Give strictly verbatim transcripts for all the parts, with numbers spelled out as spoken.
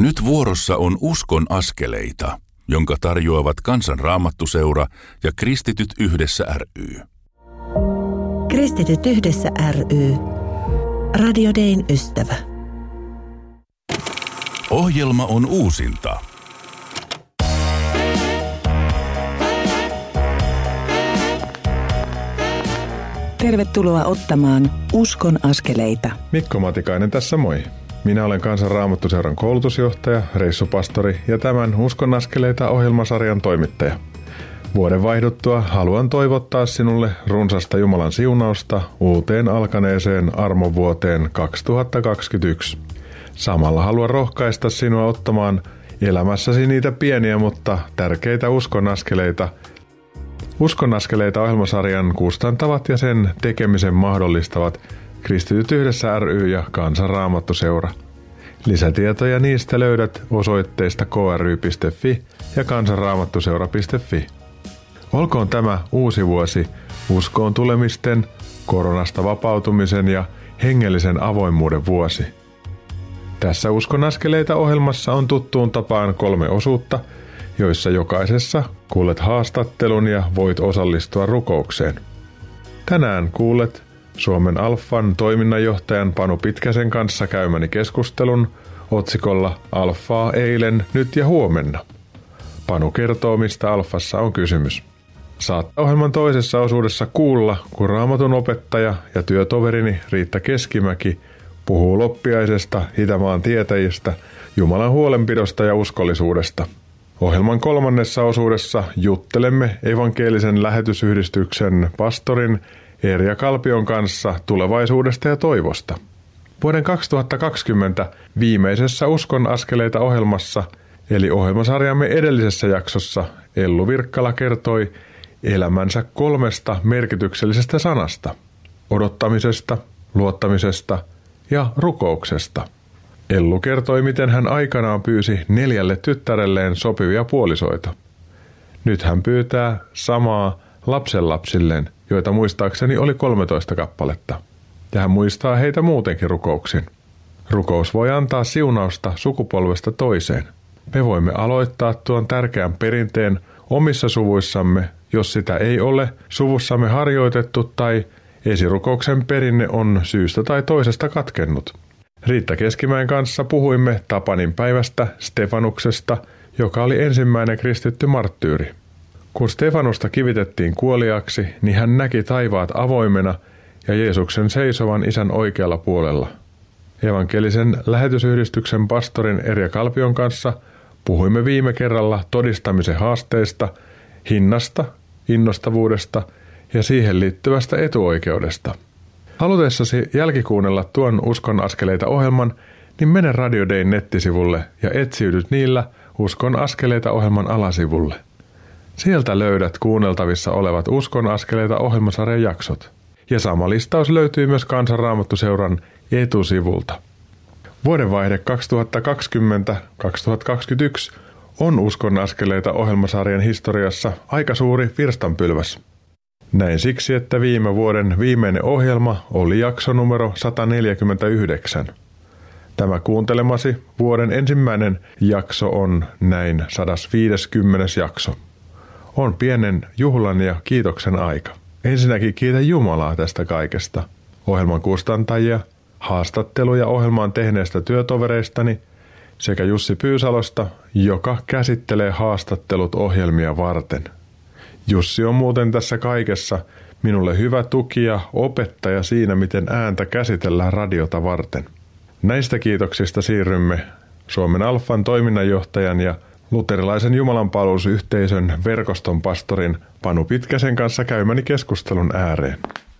Nyt vuorossa on Uskon askeleita, jonka tarjoavat Kansan Raamattuseura ja Kristityt yhdessä ry. Kristityt yhdessä ry. Radio Dayn ystävä. Ohjelma on uusinta. Tervetuloa ottamaan Uskon askeleita. Mikko Matikainen tässä moi. Minä olen Kansan Raamattuseuran koulutusjohtaja, reissupastori ja tämän Uskon askeleita -ohjelmasarjan toimittaja. Vuoden vaihduttua haluan toivottaa sinulle runsasta Jumalan siunausta uuteen alkaneeseen armovuoteen kaksituhattakaksikymmentäyksi. Samalla haluan rohkaista sinua ottamaan elämässäsi niitä pieniä, mutta tärkeitä uskon askeleita. Uskon askeleita -ohjelmasarjan kustantavat ja sen tekemisen mahdollistavat Kristityt yhdessä ry ja Kansan Raamattuseura. Lisätietoja niistä löydät osoitteista k r y piste f i ja kansanraamattuseura piste f i. Olkoon tämä uusi vuosi uskoon tulemisten, koronasta vapautumisen ja hengellisen avoimuuden vuosi. Tässä Uskon askeleita -ohjelmassa on tuttuun tapaan kolme osuutta, joissa jokaisessa kuulet haastattelun ja voit osallistua rukoukseen. Tänään kuulet Suomen Alfan toiminnanjohtajan Panu Pitkäsen kanssa käymäni keskustelun otsikolla Alfaa eilen, nyt ja huomenna. Panu kertoo, mistä Alfassa on kysymys. Saat ohjelman toisessa osuudessa kuulla, kun Raamatun opettaja ja työtoverini Riitta Keskimäki puhuu loppiaisesta, Itämaan tietäjistä, Jumalan huolenpidosta ja uskollisuudesta. Ohjelman kolmannessa osuudessa juttelemme evankelisen lähetysyhdistyksen pastorin Erja Kalpion kanssa tulevaisuudesta ja toivosta. Vuoden kaksituhattakaksikymmentä viimeisessä Uskon askeleita -ohjelmassa, eli ohjelmasarjamme edellisessä jaksossa, Ellu Virkkala kertoi elämänsä kolmesta merkityksellisestä sanasta: odottamisesta, luottamisesta ja rukouksesta. Ellu kertoi, miten hän aikanaan pyysi neljälle tyttärelleen sopivia puolisoita. Nyt hän pyytää samaa lapsenlapsilleen, joita muistaakseni oli kolmetoista kappaletta. Ja hän muistaa heitä muutenkin rukouksin. Rukous voi antaa siunausta sukupolvesta toiseen. Me voimme aloittaa tuon tärkeän perinteen omissa suvuissamme, jos sitä ei ole suvussamme harjoitettu tai esirukouksen perinne on syystä tai toisesta katkennut. Riitta Keskimäen kanssa puhuimme Tapanin päivästä Stefanuksesta, joka oli ensimmäinen kristitty marttyyri. Kun Stefanusta kivitettiin kuoliaksi, niin hän näki taivaat avoimena ja Jeesuksen seisovan Isän oikealla puolella. Evankelisen lähetysyhdistyksen pastorin Erja Kalpion kanssa puhuimme viime kerralla todistamisen haasteista, hinnasta, innostavuudesta ja siihen liittyvästä etuoikeudesta. Halutessasi jälkikuunnella tuon Uskon askeleita -ohjelman, niin mene Radio Dayn nettisivulle ja etsiydyt niillä Uskon askeleita -ohjelman alasivulle. Sieltä löydät kuunneltavissa olevat Uskon askeleita -ohjelmasarjan jaksot. Ja sama listaus löytyy myös Kansan Raamattuseuran etusivulta. Vuodenvaihde kaksituhattakaksikymmentä kaksituhattakaksikymmentäyksi on Uskon askeleita -ohjelmasarjan historiassa aika suuri virstanpylväs. Näin siksi, että viime vuoden viimeinen ohjelma oli jakso numero sata neljäkymmentäyhdeksän. Tämä kuuntelemasi vuoden ensimmäinen jakso on näin sata viisikymmentä jakso. On pienen juhlan ja kiitoksen aika. Ensinnäkin kiitän Jumalaa tästä kaikesta. Ohjelman kustantajia, haastatteluja ohjelmaan tehneistä työtovereistani sekä Jussi Pyysalosta, joka käsittelee haastattelut ohjelmia varten. Jussi on muuten tässä kaikessa minulle hyvä tuki ja opettaja siinä, miten ääntä käsitellään radiota varten. Näistä kiitoksista siirrymme Suomen Alfan toiminnanjohtajan ja luterilaisen jumalanpalvelusyhteisön verkoston pastorin Panu Pitkäsen kanssa käymäni keskustelun ääreen.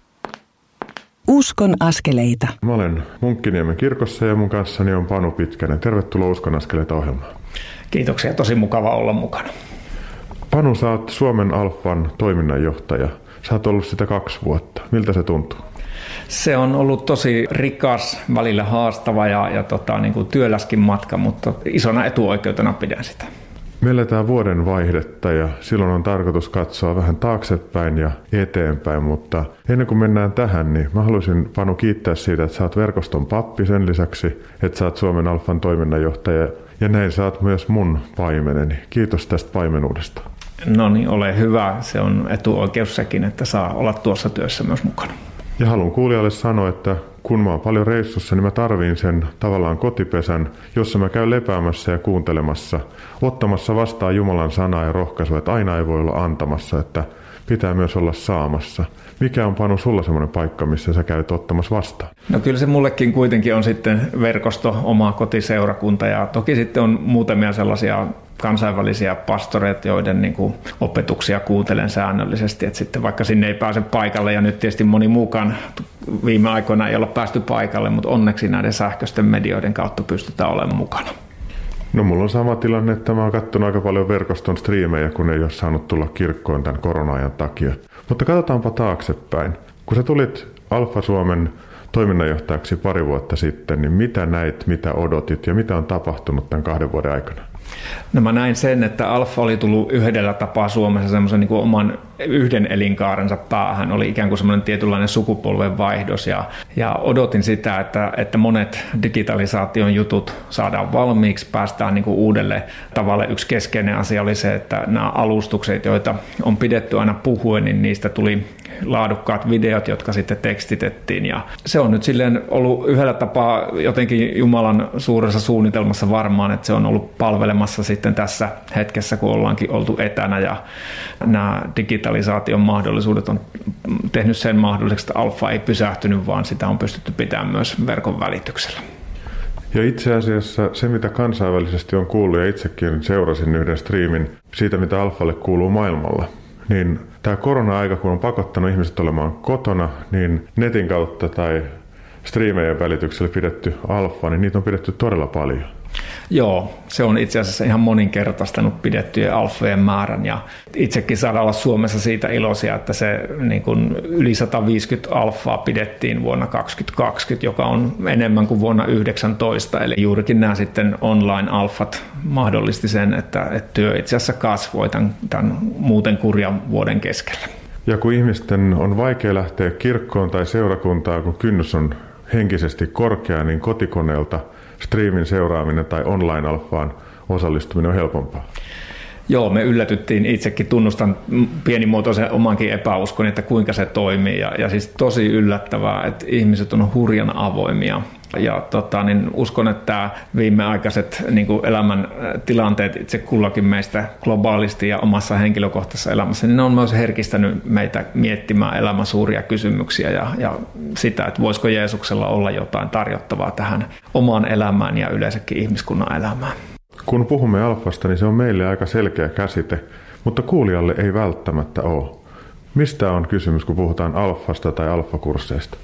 Uskon askeleita. Mä olen Munkkiniemen kirkossa ja mun kanssani on Panu Pitkänen. Tervetuloa Uskon askeleita -ohjelmaan. Kiitoksia, tosi mukava olla mukana. Panu, sä oot Suomen Alfan toiminnanjohtaja. Sä oot ollut sitä kaksi vuotta. Miltä se tuntuu? Se on ollut tosi rikas, välillä haastava ja, ja tota, niin kuin työläskin matka, mutta isona etuoikeutena pidän sitä. Me eletään vuoden vaihdetta ja silloin on tarkoitus katsoa vähän taaksepäin ja eteenpäin, mutta ennen kuin mennään tähän, niin mä haluaisin Panu kiittää siitä, että sä oot verkoston pappi sen lisäksi, että sä oot Suomen Alfan toiminnanjohtaja ja näin sä oot myös mun paimeneni. Kiitos tästä paimenuudesta. No niin, ole hyvä. Se on etuoikeus sekin, että saa olla tuossa työssä myös mukana. Ja haluan kuulijalle sanoa, että kun mä oon paljon reissussa, niin mä tarviin sen tavallaan kotipesän, jossa mä käyn lepäämässä ja kuuntelemassa, ottamassa vastaan Jumalan sanaa ja rohkaisua, että aina ei voi olla antamassa, että pitää myös olla saamassa. Mikä on, Panu, sulla semmoinen paikka, missä sä käyt ottamassa vastaan? No kyllä se mullekin kuitenkin on sitten verkosto, oma kotiseurakunta ja toki sitten on muutamia sellaisia kansainvälisiä pastoreita, joiden niin kuin opetuksia kuuntelen säännöllisesti, että sitten vaikka sinne ei pääse paikalle ja nyt tietysti moni muukaan viime aikoina ei olla päästy paikalle, mutta onneksi näiden sähköisten medioiden kautta pystytään olemaan mukana. No mulla on sama tilanne, että mä oon katsonut aika paljon verkoston striimejä, kun ei ole saanut tulla kirkkoon tämän korona-ajan takia. Mutta katsotaanpa taaksepäin. Kun sä tulit Alfa Suomen toiminnanjohtajaksi pari vuotta sitten, niin mitä näit, mitä odotit ja mitä on tapahtunut tämän kahden vuoden aikana? No mä näin sen, että Alfa oli tullut yhdellä tapaa Suomessa semmoisen niin kuin oman yhden elinkaarensa päähän. Oli ikään kuin semmoinen tietynlainen sukupolven vaihdos ja, ja odotin sitä, että, että monet digitalisaation jutut saadaan valmiiksi, päästään niin kuin uudelle tavalle. Yksi keskeinen asia oli se, että nämä alustukset, joita on pidetty aina puhuen, niin niistä tuli laadukkaat videot, jotka sitten tekstitettiin. Ja se on nyt silleen ollut yhdellä tapaa jotenkin Jumalan suuressa suunnitelmassa varmaan, että se on ollut palvelemassa sitten tässä hetkessä, kun ollaankin oltu etänä ja nämä digitalisaation mahdollisuudet on tehnyt sen mahdolliseksi, että Alfa ei pysähtynyt, vaan sitä on pystytty pitämään myös verkon välityksellä. Ja itse asiassa se, mitä kansainvälisesti on kuullut, ja itsekin seurasin yhden striimin siitä, mitä Alfalle kuuluu maailmalla, niin tämä korona-aika, kun on pakottanut ihmiset olemaan kotona, niin netin kautta tai striimejen välityksellä pidetty Alfa, niin niitä on pidetty todella paljon. Joo, se on itse asiassa ihan moninkertaistanut pidettyjen alfojen määrän ja itsekin saadaan olla Suomessa siitä iloisia, että se niin kuin yli sata viisikymmentä alfaa pidettiin vuonna kaksituhattakaksikymmentä, joka on enemmän kuin vuonna yhdeksäntoista. Eli juurikin nämä sitten online-alfat mahdollisti sen, että, että työ itse asiassa kasvoi tämän, tämän muuten kurjan vuoden keskellä. Ja kun ihmisten on vaikea lähteä kirkkoon tai seurakuntaan, kun kynnys on henkisesti korkea, niin kotikoneelta striimin seuraaminen tai online-alfaan osallistuminen on helpompaa. Joo, me yllätyttiin, itsekin tunnustan pienimuotoisen omankin epäuskon, että kuinka se toimii. Ja, ja siis tosi yllättävää, että ihmiset on hurjan avoimia. Ja tota, niin uskon, että viimeaikaiset niin kuin elämän tilanteet itse kullakin meistä globaalisti ja omassa henkilökohtaisessa elämässä, niin ne on myös herkistänyt meitä miettimään elämän suuria kysymyksiä ja, ja sitä, että voisiko Jeesuksella olla jotain tarjottavaa tähän omaan elämään ja yleensäkin ihmiskunnan elämään. Kun puhumme alfasta, niin se on meille aika selkeä käsite, mutta kuulijalle ei välttämättä ole. Mistä on kysymys, kun puhutaan alfasta tai alfakursseista?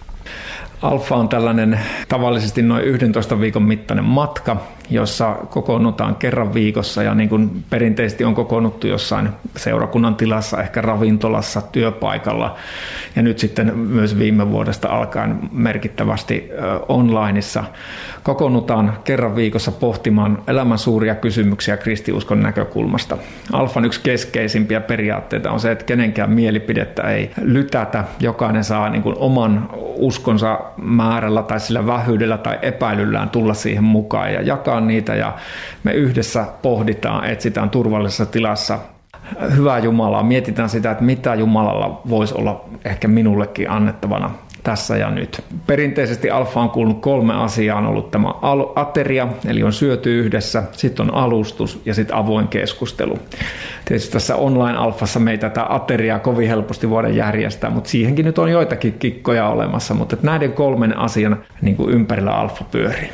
Alfa on tällainen tavallisesti noin yhdentoista viikon mittainen matka, jossa kokoonnutaan kerran viikossa ja niin kuin perinteisesti on kokoonnuttu jossain seurakunnan tilassa, ehkä ravintolassa, työpaikalla ja nyt sitten myös viime vuodesta alkaen merkittävästi onlineissa. Kokoonnutaan kerran viikossa pohtimaan elämän suuria kysymyksiä kristiuskon näkökulmasta. Alfan yksi keskeisimpiä periaatteita on se, että kenenkään mielipidettä ei lytätä. Jokainen saa niin kuin oman uskonsa määrällä tai sillä vähyydellä tai epäilyllään tulla siihen mukaan ja jakaa niitä ja me yhdessä pohditaan, etsitään turvallisessa tilassa hyvää Jumalaa, mietitään sitä, että mitä Jumalalla voisi olla ehkä minullekin annettavana tässä ja nyt. Perinteisesti alfa on kuulunut kolme asiaa, on ollut tämä ateria, eli on syöty yhdessä, sitten on alustus ja sitten avoin keskustelu. Tietysti tässä online-alfassa me ei tätä ateriaa kovin helposti voida järjestää, mutta siihenkin nyt on joitakin kikkoja olemassa, mutta näiden kolmen asian niin kuin ympärillä alfa pyörii.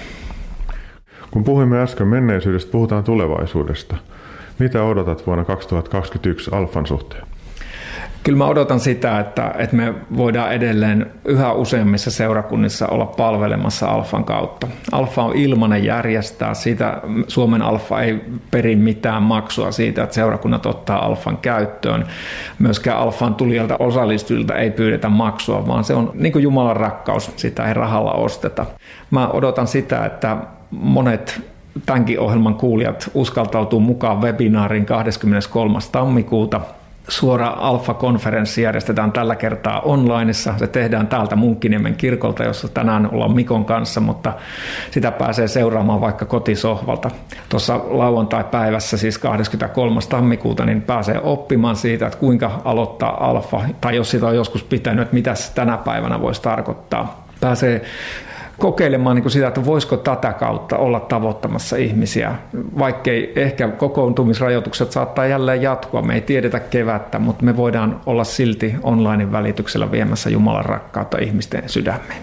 Kun puhuimme äsken menneisyydestä, puhutaan tulevaisuudesta. Mitä odotat vuonna kaksituhattakaksikymmentäyksi alfan suhteen? Kyllä mä odotan sitä, että, että me voidaan edelleen yhä useimmissa seurakunnissa olla palvelemassa alfan kautta. Alfa on ilmainen järjestää, siitä Suomen alfa ei peri mitään maksua siitä, että seurakunnat ottaa alfan käyttöön. Myöskään alfan tulijoilta osallistujilta ei pyydetä maksua, vaan se on niin kuin Jumalan rakkaus, sitä ei rahalla osteta. Mä odotan sitä, että monet tämänkin ohjelman kuulijat uskaltautuu mukaan webinaariin kahdeskymmeneskolmas tammikuuta. Suora Alfa-konferenssi järjestetään tällä kertaa onlineissa. Se tehdään täältä Munkkiniemen kirkolta, jossa tänään ollaan Mikon kanssa, mutta sitä pääsee seuraamaan vaikka kotisohvalta. Tuossa lauantai-päivässä, siis kahdeskymmeneskolmas tammikuuta, niin pääsee oppimaan siitä, että kuinka aloittaa Alfa, tai jos sitä on joskus pitänyt, että mitä se tänä päivänä voisi tarkoittaa. Pääsee kokeilemaan niin sitä, että voisiko tätä kautta olla tavoittamassa ihmisiä, vaikkei ehkä kokoontumisrajoitukset saattaa jälleen jatkua. Me ei tiedetä kevättä, mutta me voidaan olla silti online välityksellä viemässä Jumalan rakkautta ihmisten sydämeen.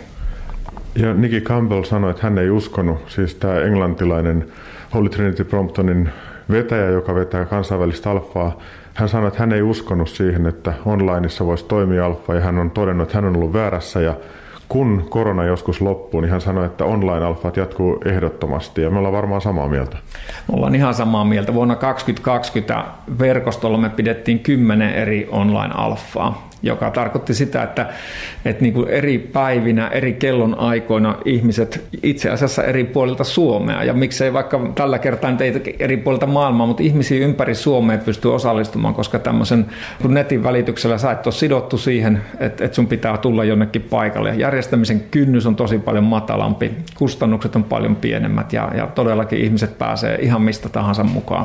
Ja Nicky Campbell sanoi, että hän ei uskonut, siis tämä englantilainen Holy Trinity Bromptonin vetäjä, joka vetää kansainvälistä alfaa, hän sanoi, että hän ei uskonut siihen, että onlineissa voisi toimia alfa, ja hän on todennut, että hän on ollut väärässä, ja kun korona joskus loppuu, niin hän sanoi, että online-alfat jatkuu ehdottomasti, ja me ollaan varmaan samaa mieltä. Me ollaan ihan samaa mieltä. Vuonna kaksituhattakaksikymmentä verkostolla me pidettiin kymmenen eri online-alfaa, joka tarkoitti sitä, että, että niin kuin eri päivinä, eri kellon aikoina ihmiset itse asiassa eri puolilta Suomea, ja miksei vaikka tällä kertaa nyt eri puolilta maailmaa, mutta ihmisiä ympäri Suomea pystyy osallistumaan, koska tämmöisen netin välityksellä sä et ole sidottu siihen, että, että sun pitää tulla jonnekin paikalle. Järjestämisen kynnys on tosi paljon matalampi, kustannukset on paljon pienemmät, ja, ja todellakin ihmiset pääsee ihan mistä tahansa mukaan.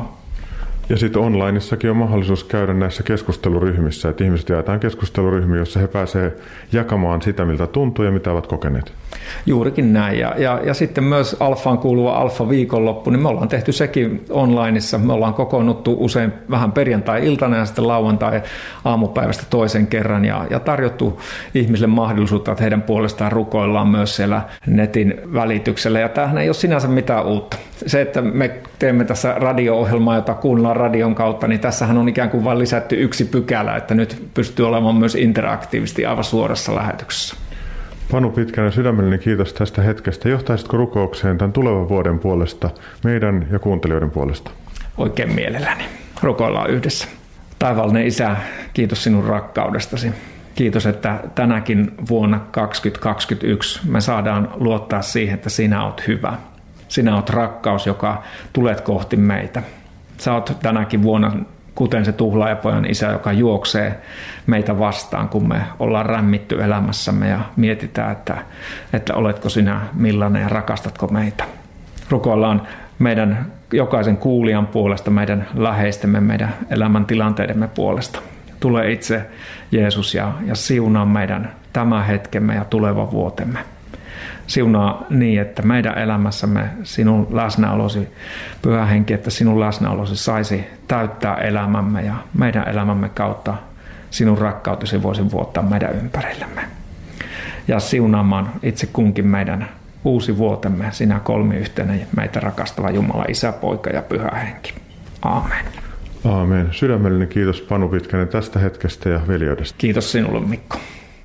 Ja sitten onlineissakin on mahdollisuus käydä näissä keskusteluryhmissä, että ihmiset jaetaan keskusteluryhmiin, jossa he pääsevät jakamaan sitä, miltä tuntuu ja mitä ovat kokeneet. Juurikin näin. Ja, ja, ja sitten myös Alfaan kuuluva Alfa-viikonloppu, niin me ollaan tehty sekin onlineissa. Me ollaan kokoonnuttu usein vähän perjantai-iltana ja sitten lauantai-aamupäivästä toisen kerran ja, ja tarjottu ihmisille mahdollisuutta, että heidän puolestaan rukoillaan myös siellä netin välityksellä. Ja tämähän ei ole sinänsä mitään uutta. Se, että me teemme tässä radio-ohjelmaa, jota kuunnellaan radion kautta, niin tässähän on ikään kuin vain lisätty yksi pykälä, että nyt pystyy olemaan myös interaktiivisesti aivan suorassa lähetyksessä. Panu Pitkänen, sydämellinen kiitos tästä hetkestä. Johtaisitko rukoukseen tämän tulevan vuoden puolesta, meidän ja kuuntelijoiden puolesta? Oikein mielelläni. Rukoillaan yhdessä. Taivaallinen Isä, kiitos sinun rakkaudestasi. Kiitos, että tänäkin vuonna kaksituhattakaksikymmentäyksi me saadaan luottaa siihen, että sinä olet hyvä. Sinä olet rakkaus, joka tulet kohti meitä. Sä oot tänäkin vuonna, kuten se tuhlaajapojan isä, joka juoksee meitä vastaan, kun me ollaan rämmitty elämässämme ja mietitään, että, että oletko sinä millainen ja rakastatko meitä. Rukoillaan meidän jokaisen kuulijan puolesta, meidän läheistemme, meidän elämäntilanteidemme puolesta. Tule itse Jeesus ja, ja siunaa meidän tämä hetkemme ja tuleva vuotemme. Siunaa niin, että meidän elämässämme sinun läsnäolosi, Pyhä Henki, että sinun läsnäolosi saisi täyttää elämämme ja meidän elämämme kautta sinun rakkautesi voisi vuottaa meidän ympärillemme. Ja siunaamaan itse kunkin meidän uusi vuotemme, sinä kolmiyhteinen meitä rakastava Jumala, Isä, Poika ja Pyhä Henki. Aamen. Aamen. Sydämellinen kiitos Panu Pitkänen tästä hetkestä ja veljeydestä. Kiitos sinulle, Mikko.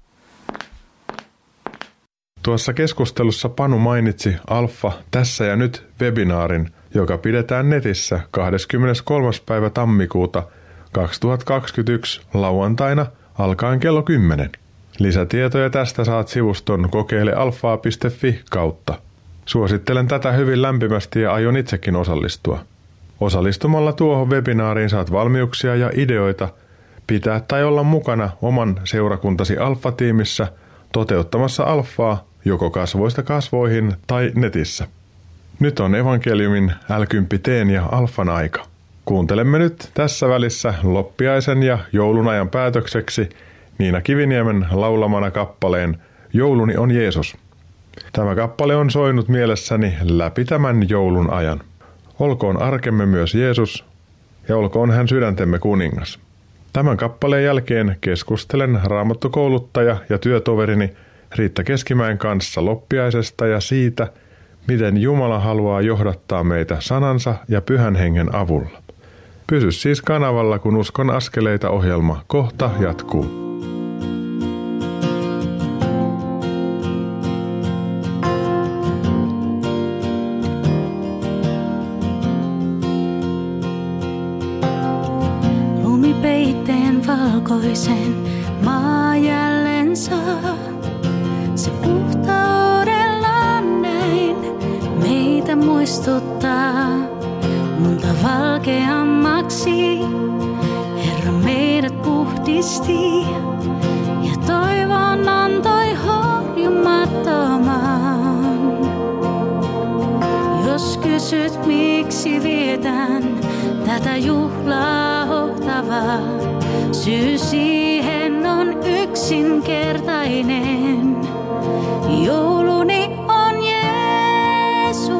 Tuossa keskustelussa Panu mainitsi Alfa tässä ja nyt -webinaarin, joka pidetään netissä kahdeskymmeneskolmas päivä tammikuuta kaksituhattakaksikymmentäyksi lauantaina alkaen kello kymmenen. Lisätietoja tästä saat sivuston kokeile alfaa piste fi kautta. Suosittelen tätä hyvin lämpimästi ja aion itsekin osallistua. Osallistumalla tuohon webinaariin saat valmiuksia ja ideoita pitää tai olla mukana oman seurakuntasi alfa-tiimissä toteuttamassa alfaa joko kasvoista kasvoihin tai netissä. Nyt on evankeliumin L kymmenen ja alfan aika. Kuuntelemme nyt tässä välissä loppiaisen ja joulunajan päätökseksi Niina Kiviniemen laulamana kappaleen Jouluni on Jeesus. Tämä kappale on soinut mielessäni läpi tämän joulun ajan. Olkoon arkemme myös Jeesus ja olkoon hän sydäntemme kuningas. Tämän kappaleen jälkeen keskustelen raamattukouluttaja ja työtoverini Riitta Keskimäen kanssa loppiaisesta ja siitä, miten Jumala haluaa johdattaa meitä sanansa ja Pyhän Hengen avulla. Pysy siis kanavalla, kun Uskon askeleita -ohjelma kohta jatkuu. Lumipeitteen valkoisen maa jälleen saa. Se puhtaudellaan näin meitä meitä muistuttaa multa valkeammaksi. Herra meidät puhdisti ja toivon antoi horjumattoman. Jos kysyt miksi vietän tätä juhlaa hohtavaa, syy siihen on yksinkertainen. Jouluni on Jeesus.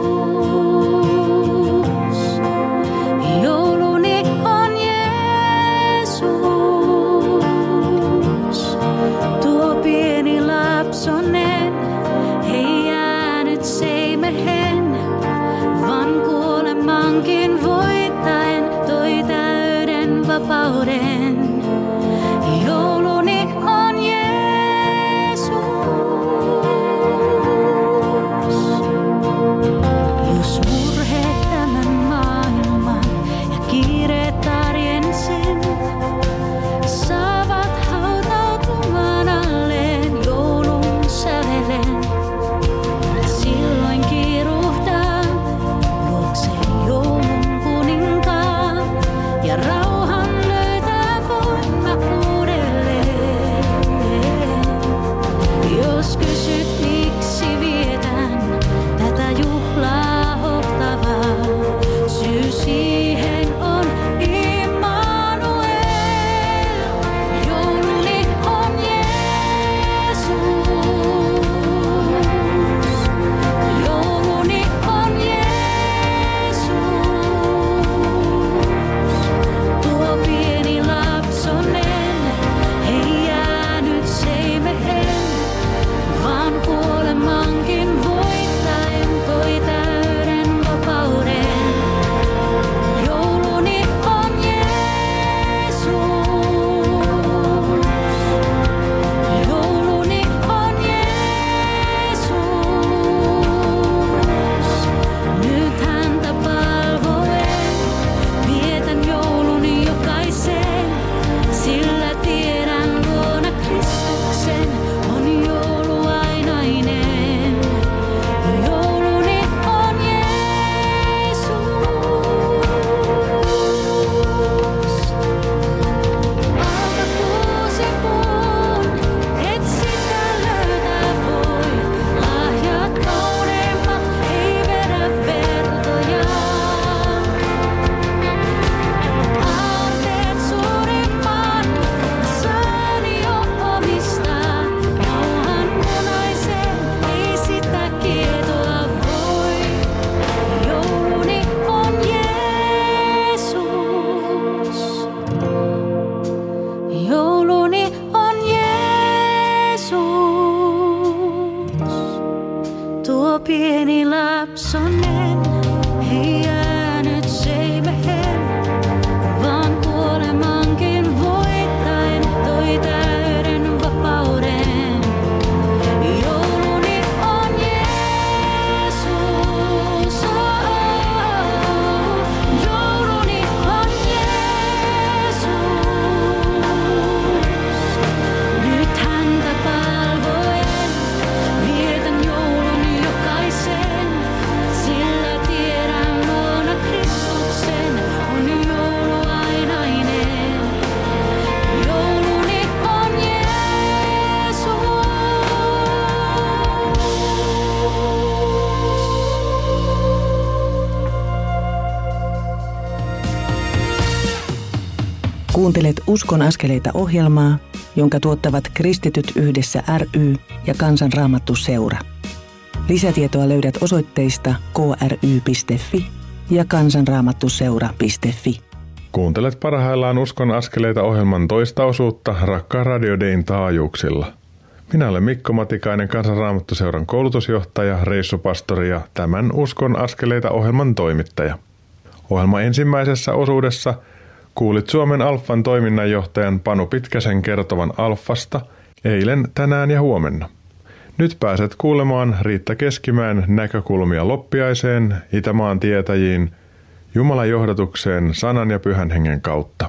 Jouluni on Jeesus. Tuo pieni lapsonen ei jäänyt seimehen, vaan kuolemankin voittaen toi täyden vapauden. Jouluni on Jeesus. Jos murheet tämän maailman ja kiireet arjen sen saavat hautautumaan alleen joulun sävelen, silloin kiiruhdan luokseen joulun kuninkaan ja rauhan löytää voima uudelleen. Jos kysyt miksi vietän tätä juhlaa hohtavaa, syy siihen on Immanuel. Jouluni on Jeesus. Jouluni on Jeesus. Tuo pieni lapsonen ei jäänyt seimehen, vaan kuolemankin voittaen toi täyden vapauden. Jouluni on Jeesus. Jouluni on Jeesus. Nyt häntä palvoen vietän jouluni jokaisen, sillä tiedän luona Kristuksen on joulu ainainen. Jouluni on Jeesus. Alta kuusipuun, et sitä löytää voi. Lahjat kauneimmat ei vedä vertojaan. Aarteet suurimman saani jo omistaa. Rauhan punaisen ei sitä kietoa voi. Jouluni on Jeesus. Jouluni on Jeesus. Tuo pieni lapsonen ei jäänyt seimehen, vaan kuolemankin voittaen toi täyden vapauden. Jouluni on Jeesus. Jouluni on Jeesus. Nyt häntä palvoen vietän jouluni jokaisen, sillä tiedän luona Kristuksen on joulu ainainen. Jouluni on Jeesus. Kuuntelet Uskon askeleita -ohjelmaa, jonka tuottavat Kristityt yhdessä ry ja Kansanraamattu Seura. Lisätietoa löydät osoitteista k r y piste f i ja kansanraamattuseura piste f i. Kuuntelet parhaillaan Uskon askeleita -ohjelman toista osuutta rakkaan Radio Dayn taajuuksilla. Minä olen Mikko Matikainen, Kansanraamattuseuran koulutusjohtaja, reissupastori ja tämän Uskon askeleita -ohjelman toimittaja. Ohjelman ensimmäisessä osuudessa kuulit Suomen Alffan toiminnanjohtajan Panu Pitkäsen kertovan Alffasta eilen, tänään ja huomenna. Nyt pääset kuulemaan Riitta Keskimäen näkökulmia loppiaiseen, Itämaan tietäjiin, Jumalan johdatukseen sanan ja pyhän hengen kautta.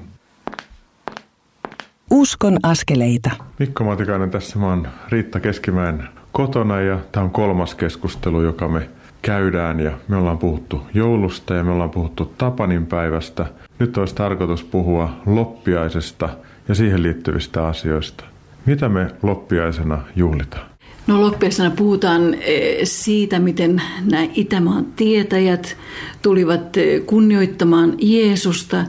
Uskon askeleita. Mikko Matikainen tässä, mä oon Riitta Keskimäen kotona ja tämä on kolmas keskustelu, joka me käydään ja me ollaan puhuttu joulusta ja me ollaan puhuttu Tapanin päivästä. Nyt olisi tarkoitus puhua loppiaisesta ja siihen liittyvistä asioista. Mitä me loppiaisena juhlitaan? No loppiaisena puhutaan siitä, miten nämä Itämaan tietäjät tulivat kunnioittamaan Jeesusta.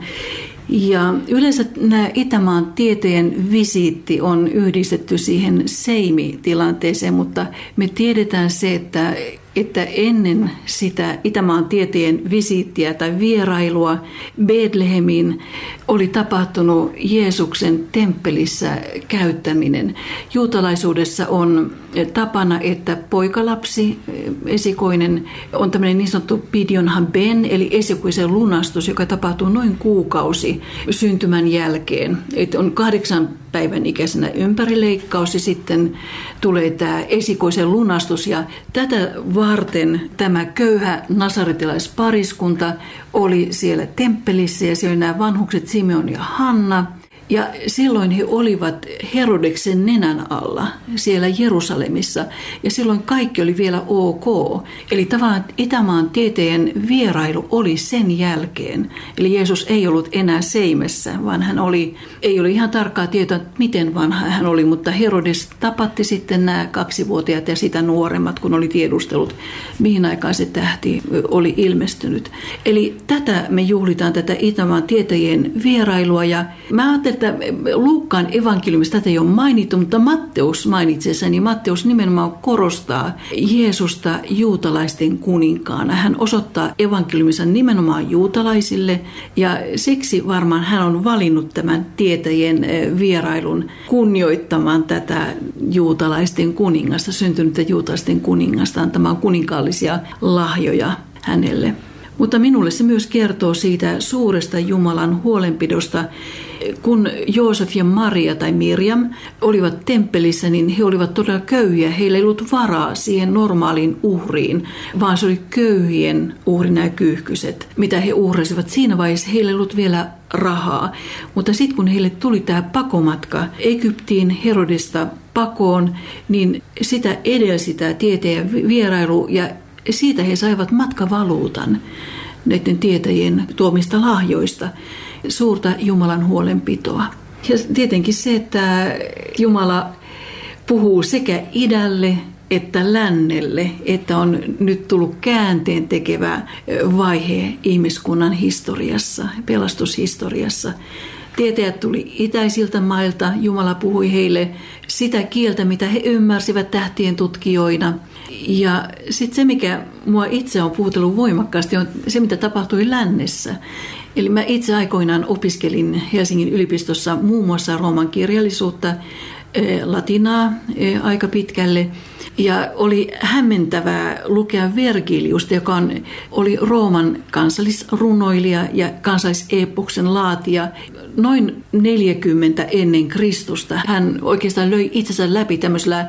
Ja yleensä nämä Itämaan tieteen visiitti on yhdistetty siihen seimitilanteeseen, mutta me tiedetään se, että, että ennen sitä Itämaan tieteen visiittiä tai vierailua Betlehemiin oli tapahtunut Jeesuksen temppelissä käyttäminen. Juutalaisuudessa on tapana, että poikalapsi, esikoinen, on tämmöinen niin sanottu pidyon haben, eli esikoisen lunastus, joka tapahtuu noin kuukausi syntymän jälkeen. Että on kahdeksan päivän ikäisenä ympärileikkaus ja sitten tulee tämä esikoisen lunastus. Ja tätä varten tämä köyhä nasaretilaispariskunta oli siellä temppelissä ja siellä oli nämä vanhukset Simeon ja Hanna. Ja silloin he olivat Herodeksen nenän alla siellä Jerusalemissa ja silloin kaikki oli vielä ok. Eli tavallaan Itämaan tieteen vierailu oli sen jälkeen. Eli Jeesus ei ollut enää seimessä, vaan hän oli, ei ole ihan tarkkaa tietoa, miten vanha hän oli, mutta Herodes tapatti sitten nämä kaksivuotiaat ja sitä nuoremmat, kun oli tiedustellut, mihin aikaan se tähti oli ilmestynyt. Eli tätä me juhlitaan, tätä Itämaan tietäjien vierailua ja mä ajattelin, että Luukkaan evankeliumissa tätä ei ole mainittu, mutta Matteus mainitsee sen, niin Matteus nimenomaan korostaa Jeesusta juutalaisten kuninkaana. Hän osoittaa evankeliumissa nimenomaan juutalaisille ja siksi varmaan hän on valinnut tämän tietäjien vierailun kunnioittamaan tätä juutalaisten kuningasta, syntynyttä juutalaisten kuningasta, antamaan kuninkaallisia lahjoja hänelle. Mutta minulle se myös kertoo siitä suuresta Jumalan huolenpidosta. Kun Joosef ja Maria tai Mirjam olivat temppelissä, niin he olivat todella köyhiä. Heillä ei ollut varaa siihen normaaliin uhriin, vaan se oli köyhien uhri, nämä kyyhkyset, mitä he uhrasivat. Siinä vaiheessa heillä ei ollut vielä rahaa. Mutta sitten kun heille tuli tämä pakomatka Egyptiin Herodesta pakoon, niin sitä edelsi tämä tieteen vierailu ja siitä he saivat matkavaluutan näiden tietäjien tuomista lahjoista, suurta Jumalan huolenpitoa. Ja tietenkin se, että Jumala puhuu sekä idälle että lännelle, että on nyt tullut käänteen tekevä vaihe ihmiskunnan historiassa, pelastushistoriassa. Tietäjät tuli itäisiltä mailta, Jumala puhui heille sitä kieltä, mitä he ymmärsivät tähtien tutkijoina. Ja sitten se, mikä mua itse on puhutellut voimakkaasti, on se, mitä tapahtui lännessä. Eli mä itse aikoinaan opiskelin Helsingin yliopistossa muun muassa rooman kirjallisuutta, latinaa aika pitkälle. Ja oli hämmentävää lukea Vergiliusta, joka on, oli Rooman kansallisrunoilija ja kansalliseepoksen laatija. Noin neljäkymmentä ennen Kristusta hän oikeastaan löi itsensä läpi tämmöisellä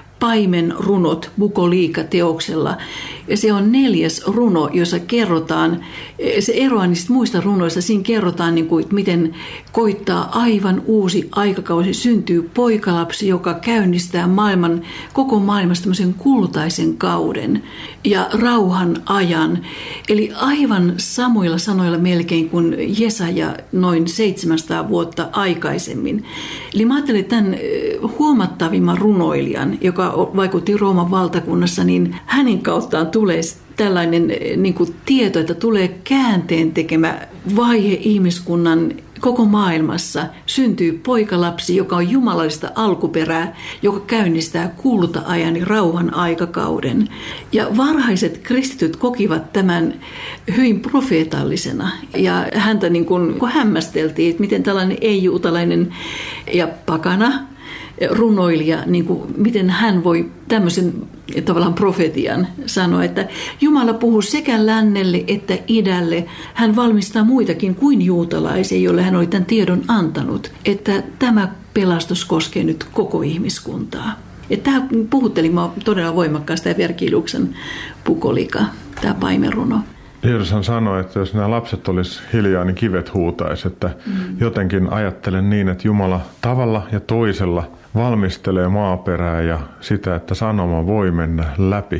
paimenrunot bukoliika-teoksella. Ja se on neljäs runo, jossa kerrotaan, se eroaa niistä muista runoista, siinä kerrotaan, niin kuin, että miten koittaa aivan uusi aikakausi, syntyy poikalapsi, joka käynnistää maailman, koko maailmasta tämmöisen kultaisen kauden ja rauhan ajan. Eli aivan samoilla sanoilla melkein kuin Jesaja noin seitsemänsataa vuotta aikaisemmin. Eli mä ajattelin, että tämän huomattavimman runoilijan, joka vaikutti Rooman valtakunnassa, niin hänen kauttaan tulee tällainen niin kuin tieto, että tulee käänteen tekemä vaihe ihmiskunnan koko maailmassa. Syntyy poikalapsi, joka on jumalallista alkuperää, joka käynnistää kulta-ajan ja rauhan aikakauden. Ja varhaiset kristityt kokivat tämän hyvin profeetallisena. Ja häntä niin kuin, kun hämmästeltiin, että miten tällainen ei-juutalainen ja pakana runoilija, niin kuin, miten hän voi tämmöisen tavallaan profetian sanoa, että Jumala puhuu sekä lännelle että idälle. Hän valmistaa muitakin kuin juutalaisia, joille hän oli tämän tiedon antanut, että tämä pelastus koskee nyt koko ihmiskuntaa. Ja tämä puhutteli minua todella voimakkaasti, tämä Vergiliuksen Bukolika, tämä paimenruno. Jeesushan sanoi, että jos nämä lapset olisi hiljaa, niin kivet huutaisi. Että mm. jotenkin ajattelen niin, että Jumala tavalla ja toisella valmistelee maaperää ja sitä, että sanoma voi mennä läpi.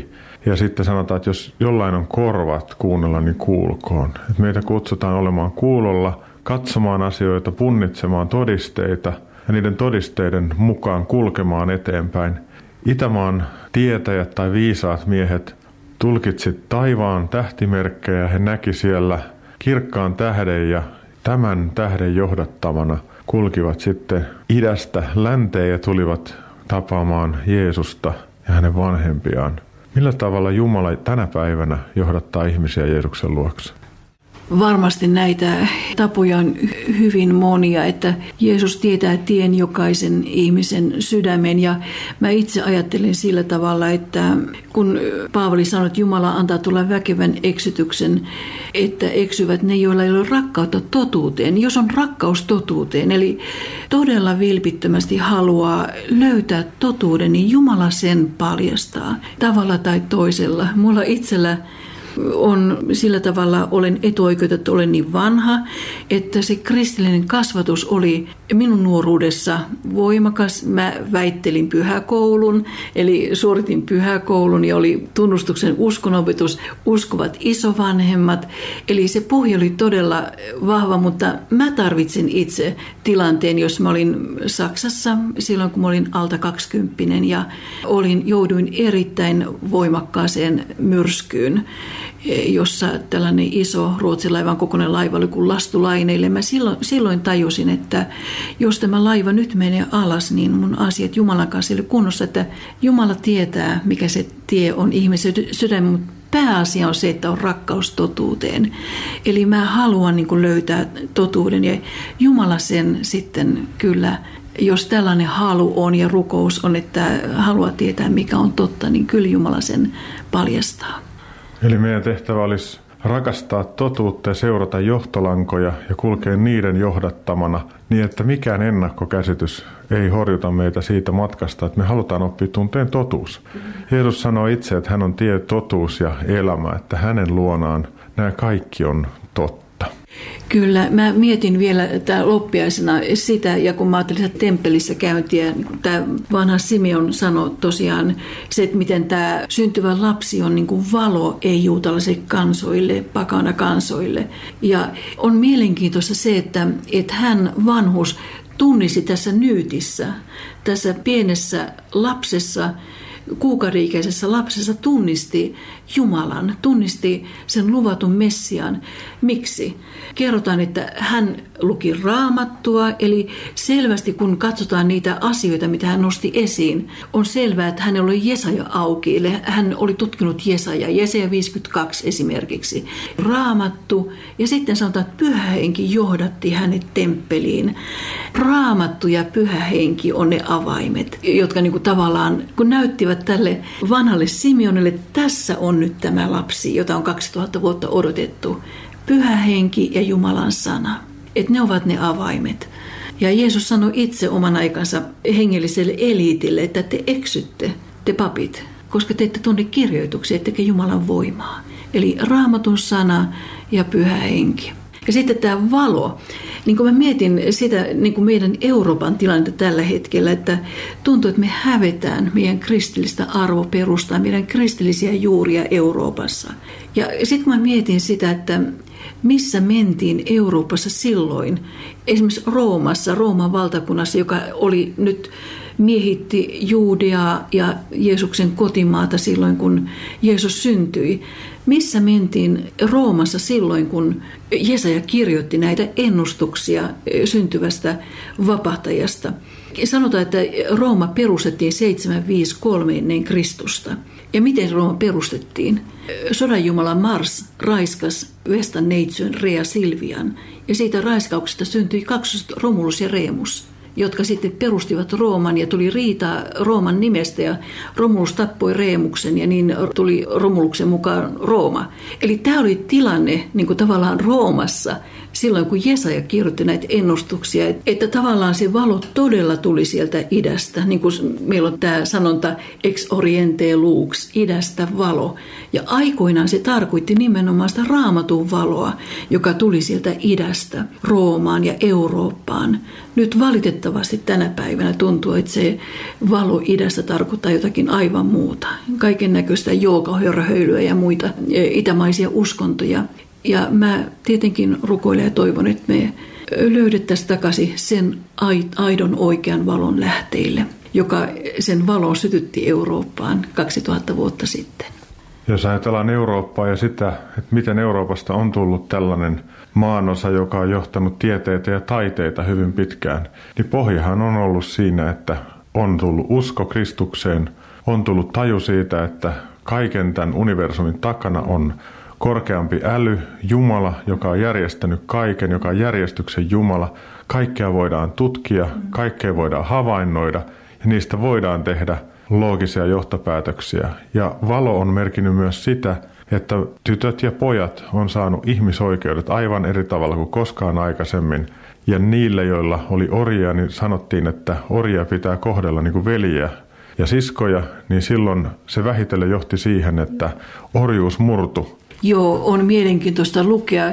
Ja sitten sanotaan, että jos jollain on korvat kuunnella, niin kuulkoon. Että meitä kutsutaan olemaan kuulolla, katsomaan asioita, punnitsemaan todisteita ja niiden todisteiden mukaan kulkemaan eteenpäin. Itämaan tietäjät tai viisaat miehet tulkitsit taivaan tähtimerkkejä. He näki siellä kirkkaan tähden ja tämän tähden johdattamana kulkivat sitten idästä länteen ja tulivat tapaamaan Jeesusta ja hänen vanhempiaan. Millä tavalla Jumala tänä päivänä johdattaa ihmisiä Jeesuksen luokse? Varmasti näitä tapoja on hyvin monia, että Jeesus tietää tien jokaisen ihmisen sydämen. Ja mä itse ajattelen sillä tavalla, että kun Paavali sanoi, että Jumala antaa tulla väkevän eksytyksen, että eksyvät ne, joilla ei ole rakkautta totuuteen. Jos on rakkaus totuuteen, eli todella vilpittömästi haluaa löytää totuuden, niin Jumala sen paljastaa tavalla tai toisella. Mulla itsellä on sillä tavalla, olen etuoikeutettu, olen niin vanha, että se kristillinen kasvatus oli minun nuoruudessa voimakas. Mä väittelin pyhäkoulun, eli suoritin pyhäkoulun ja oli tunnustuksen uskonopetus, uskovat isovanhemmat. Eli se pohja oli todella vahva, mutta mä tarvitsin itse tilanteen, jos mä olin Saksassa silloin, kun mä olin alta kaksikymppinen ja olin, jouduin erittäin voimakkaaseen myrskyyn, jossa tällainen iso ruotsilaivan kokoinen laiva oli kuin lastulaineille. Mä silloin, silloin tajusin, että jos tämä laiva nyt menee alas, niin mun asiat Jumalan kanssa ei ole kunnossa, että Jumala tietää, mikä se tie on ihmisen sydämen, mutta pääasia on se, että on rakkaus totuuteen. Eli mä haluan niin kuin löytää totuuden ja Jumala sen sitten kyllä, jos tällainen halu on ja rukous on, että haluaa tietää, mikä on totta, niin kyllä Jumala sen paljastaa. Eli meidän tehtävä olisi rakastaa totuutta ja seurata johtolankoja ja kulkea niiden johdattamana niin, että mikään ennakkokäsitys ei horjuta meitä siitä matkasta, että me halutaan oppia tunteen totuus. Jeesus sanoi itse, että hän on tie, totuus ja elämä, että hänen luonaan nämä kaikki on totta. Kyllä, mä mietin vielä tämä loppiaisena sitä, ja kun mä ajattelin sitä temppelissä käyntiä, tämä vanha Simeon sanoi tosiaan se, että miten tämä syntyvä lapsi on niin kuin valo ei-juutalaisille kansoille, pakana kansoille. Ja on mielenkiintoista se, että, että hän vanhus tunnisi tässä nyytissä, tässä pienessä lapsessa, kuukauden-ikäisessä lapsessa tunnisti Jumalan, tunnisti sen luvatun Messian. Miksi? Kerrotaan, että hän luki Raamattua, eli selvästi kun katsotaan niitä asioita, mitä hän nosti esiin, on selvää, että hänellä oli Jesaja auki, eli hän oli tutkinut Jesaja, Jesaja viisikymmentäkaksi esimerkiksi, Raamattu, ja sitten sanotaan, että Pyhä Henki johdatti hänet temppeliin. Raamattu ja Pyhä Henki on ne avaimet, jotka niin kuin tavallaan, kun näyttivät tälle vanhalle Simeonille, että tässä on nyt tämä lapsi, jota on kaksituhatta vuotta odotettu. Pyhä Henki ja Jumalan sana. Että ne ovat ne avaimet. Ja Jeesus sanoi itse oman aikansa hengelliselle eliitille, että te eksytte, te papit, koska te ette tunne kirjoituksia, ettekä Jumalan voimaa. Eli Raamatun sana ja Pyhä Henki. Ja sitten tämä valo. Niin kuin mä mietin sitä niin kuin meidän Euroopan tilannetta tällä hetkellä, että tuntuu, että me hävetään meidän kristillistä arvoperustaa, meidän kristillisiä juuria Euroopassa. Ja sitten kun mä mietin sitä, että missä mentiin Euroopassa silloin, esimerkiksi Roomassa, Rooman valtakunnassa, joka oli nyt miehitti Juudeaa ja Jeesuksen kotimaata silloin, kun Jeesus syntyi. Missä mentiin Roomassa silloin, kun Jesaja kirjoitti näitä ennustuksia syntyvästä vapahtajasta? Sanotaan, että Rooma perustettiin seitsemänsataaviisikymmentäkolme ennen Kristusta. Ja miten Rooma perustettiin? Sodanjumala Mars raiskas Vestan neitsyn Rea Silvian, ja siitä raiskauksesta syntyi kaksi Romulus ja Remus, jotka sitten perustivat Rooman ja tuli riita Rooman nimestä ja Romulus tappoi Reemuksen ja niin tuli Romuluksen mukaan Rooma. Eli tämä oli tilanne niin kuin tavallaan Roomassa silloin, kun Jesaja kirjoitti näitä ennustuksia, että tavallaan se valo todella tuli sieltä idästä. Niin kuin meillä on tämä sanonta ex oriente lux, idästä valo. Ja aikoinaan se tarkoitti nimenomaan sitä Raamatun valoa, joka tuli sieltä idästä Roomaan ja Eurooppaan. Nyt valitettavasti valitettavasti tänä päivänä tuntuu, että se valo idästä tarkoittaa jotakin aivan muuta. Kaiken näköistä joogahörhöilyä ja muita itämaisia uskontoja. Ja mä tietenkin rukoilen ja toivon, että me löydettäisiin takaisin sen aidon oikean valon lähteille, joka sen valon sytytti Eurooppaan kaksituhatta vuotta sitten. Jos ajatellaan Eurooppaa ja sitä, että miten Euroopasta on tullut tällainen maanosa, joka on johtanut tieteitä ja taiteita hyvin pitkään, niin pohjahan on ollut siinä, että on tullut usko Kristukseen, on tullut taju siitä, että kaiken tämän universumin takana on korkeampi äly, Jumala, joka on järjestänyt kaiken, joka on järjestyksen Jumala. Kaikkea voidaan tutkia, kaikkea voidaan havainnoida ja niistä voidaan tehdä loogisia johtopäätöksiä. Ja valo on merkinnyt myös sitä, että tytöt ja pojat on saanut ihmisoikeudet aivan eri tavalla kuin koskaan aikaisemmin. Ja niille, joilla oli orjia, niin sanottiin, että orjia pitää kohdella niin kuin veljiä ja siskoja, niin silloin se vähitellen johti siihen, että orjuus murtui. Joo, on mielenkiintoista lukea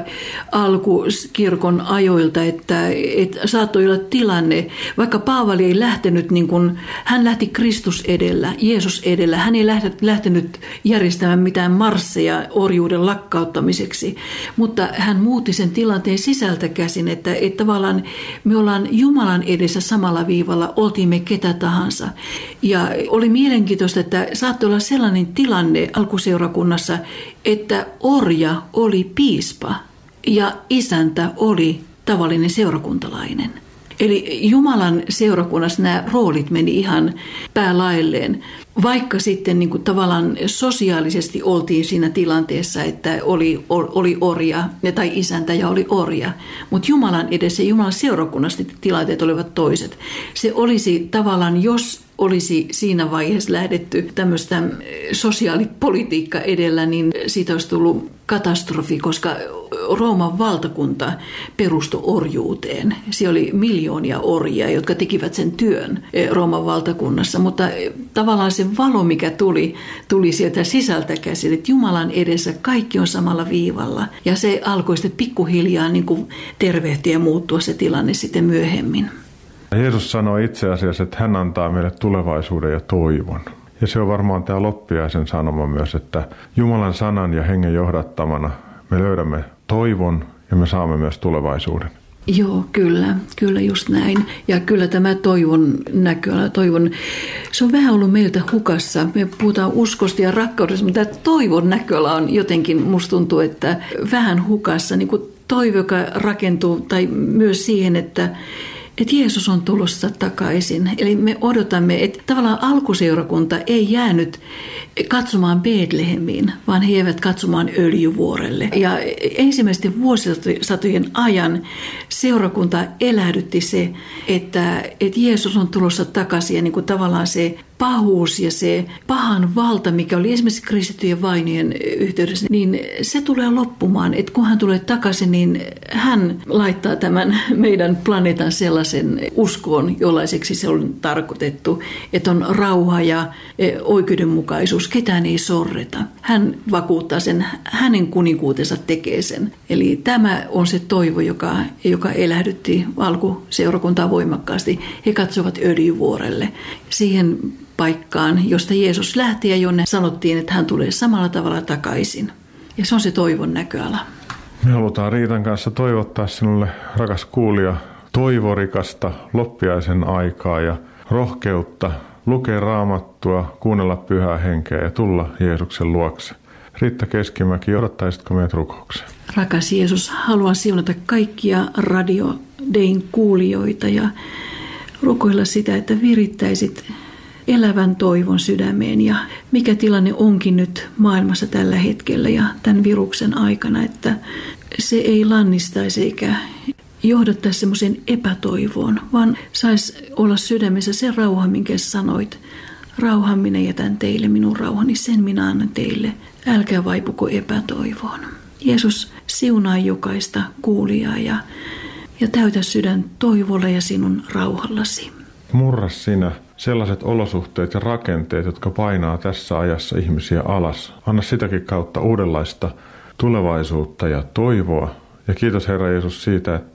alkukirkon ajoilta, että, että saattoi olla tilanne, vaikka Paavali ei lähtenyt, niin kuin, hän lähti Kristus edellä, Jeesus edellä. Hän ei lähtenyt järjestämään mitään marsseja orjuuden lakkauttamiseksi, mutta hän muutti sen tilanteen sisältä käsin, että, että tavallaan me ollaan Jumalan edessä samalla viivalla, oltiin me ketä tahansa. Ja oli mielenkiintoista, että saattoi olla sellainen tilanne alkuseurakunnassa, että orja oli piispa ja isäntä oli tavallinen seurakuntalainen. Eli Jumalan seurakunnassa nämä roolit meni ihan päälailleen, vaikka sitten niin kuin tavallaan sosiaalisesti oltiin siinä tilanteessa, että oli, oli orja tai isäntä ja oli orja. Mutta Jumalan edessä ja Jumalan seurakunnassa tilanteet olivat toiset. Se olisi tavallaan, jos olisi siinä vaiheessa lähdetty tämmöistä sosiaalipolitiikka edellä, niin siitä olisi tullut katastrofi, koska Rooman valtakunta perustui orjuuteen. Siellä oli miljoonia orjia, jotka tekivät sen työn Rooman valtakunnassa, mutta tavallaan se valo, mikä tuli, tuli sieltä sisältä käsin, että Jumalan edessä kaikki on samalla viivalla. Ja se alkoi sitten pikkuhiljaa niin kuin tervehtiä ja muuttua se tilanne sitten myöhemmin. Jeesus sanoi itse asiassa, että hän antaa meille tulevaisuuden ja toivon. Ja se on varmaan tämä loppiaisen sanoma myös, että Jumalan sanan ja hengen johdattamana me löydämme toivon ja me saamme myös tulevaisuuden. Joo, kyllä, kyllä just näin. Ja kyllä tämä toivon näköala, toivon, se on vähän ollut meiltä hukassa. Me puhutaan uskosta ja rakkaudesta, mutta tämä toivon näköala on jotenkin, musta tuntuu, että vähän hukassa. Niin kuin toivo, joka rakentuu, tai myös siihen, että että Jeesus on tulossa takaisin. Eli me odotamme, että tavallaan alkuseurakunta ei jäänyt katsomaan Betlehemiin, vaan he jäävät katsomaan Öljyvuorelle. Ja ensimmäisten vuosisatojen ajan seurakunta elähdytti se, että, että Jeesus on tulossa takaisin ja niin kuin tavallaan se pahuus ja se pahan valta, mikä oli esimerkiksi kristittyjen vainojen yhteydessä, niin se tulee loppumaan. Että kun hän tulee takaisin, niin hän laittaa tämän meidän planeetan sellaisen uskoon, jollaiseksi se on tarkoitettu, että on rauha ja oikeudenmukaisuus, ketään ei sorreta. Hän vakuuttaa sen, hänen kuninkuutensa tekee sen. Eli tämä on se toivo, joka, joka elähdytti alkuseurakuntaa voimakkaasti. He katsovat Öljyvuorelle. Siihen paikkaan, josta Jeesus lähti ja jonne sanottiin, että hän tulee samalla tavalla takaisin. Ja se on se toivon näköala. Me halutaan Riitan kanssa toivottaa sinulle, rakas kuulija, toivorikasta loppiaisen aikaa ja rohkeutta lukea Raamattua, kuunnella Pyhää Henkeä ja tulla Jeesuksen luokse. Riitta Keskimäki, johdattaisitko meidät rukoukseen? Rakas Jeesus, haluan siunata kaikkia Radio Dayn kuulijoita ja rukoilla sitä, että virittäisit elävän toivon sydämeen ja mikä tilanne onkin nyt maailmassa tällä hetkellä ja tämän viruksen aikana, että se ei lannistaisi eikä johdattaisi semmoisen epätoivoon, vaan saisi olla sydämessä se rauha, minkä sanoit. Rauhan minä jätän teille, minun rauhani, sen minä annan teille. Älkää vaipuko epätoivoon. Jeesus, siunaa jokaista kuulijaa ja, ja täytä sydän toivolla ja sinun rauhallasi. Murra sinä sellaiset olosuhteet ja rakenteet, jotka painaa tässä ajassa ihmisiä alas. Anna sitäkin kautta uudenlaista tulevaisuutta ja toivoa. Ja kiitos Herra Jeesus siitä, että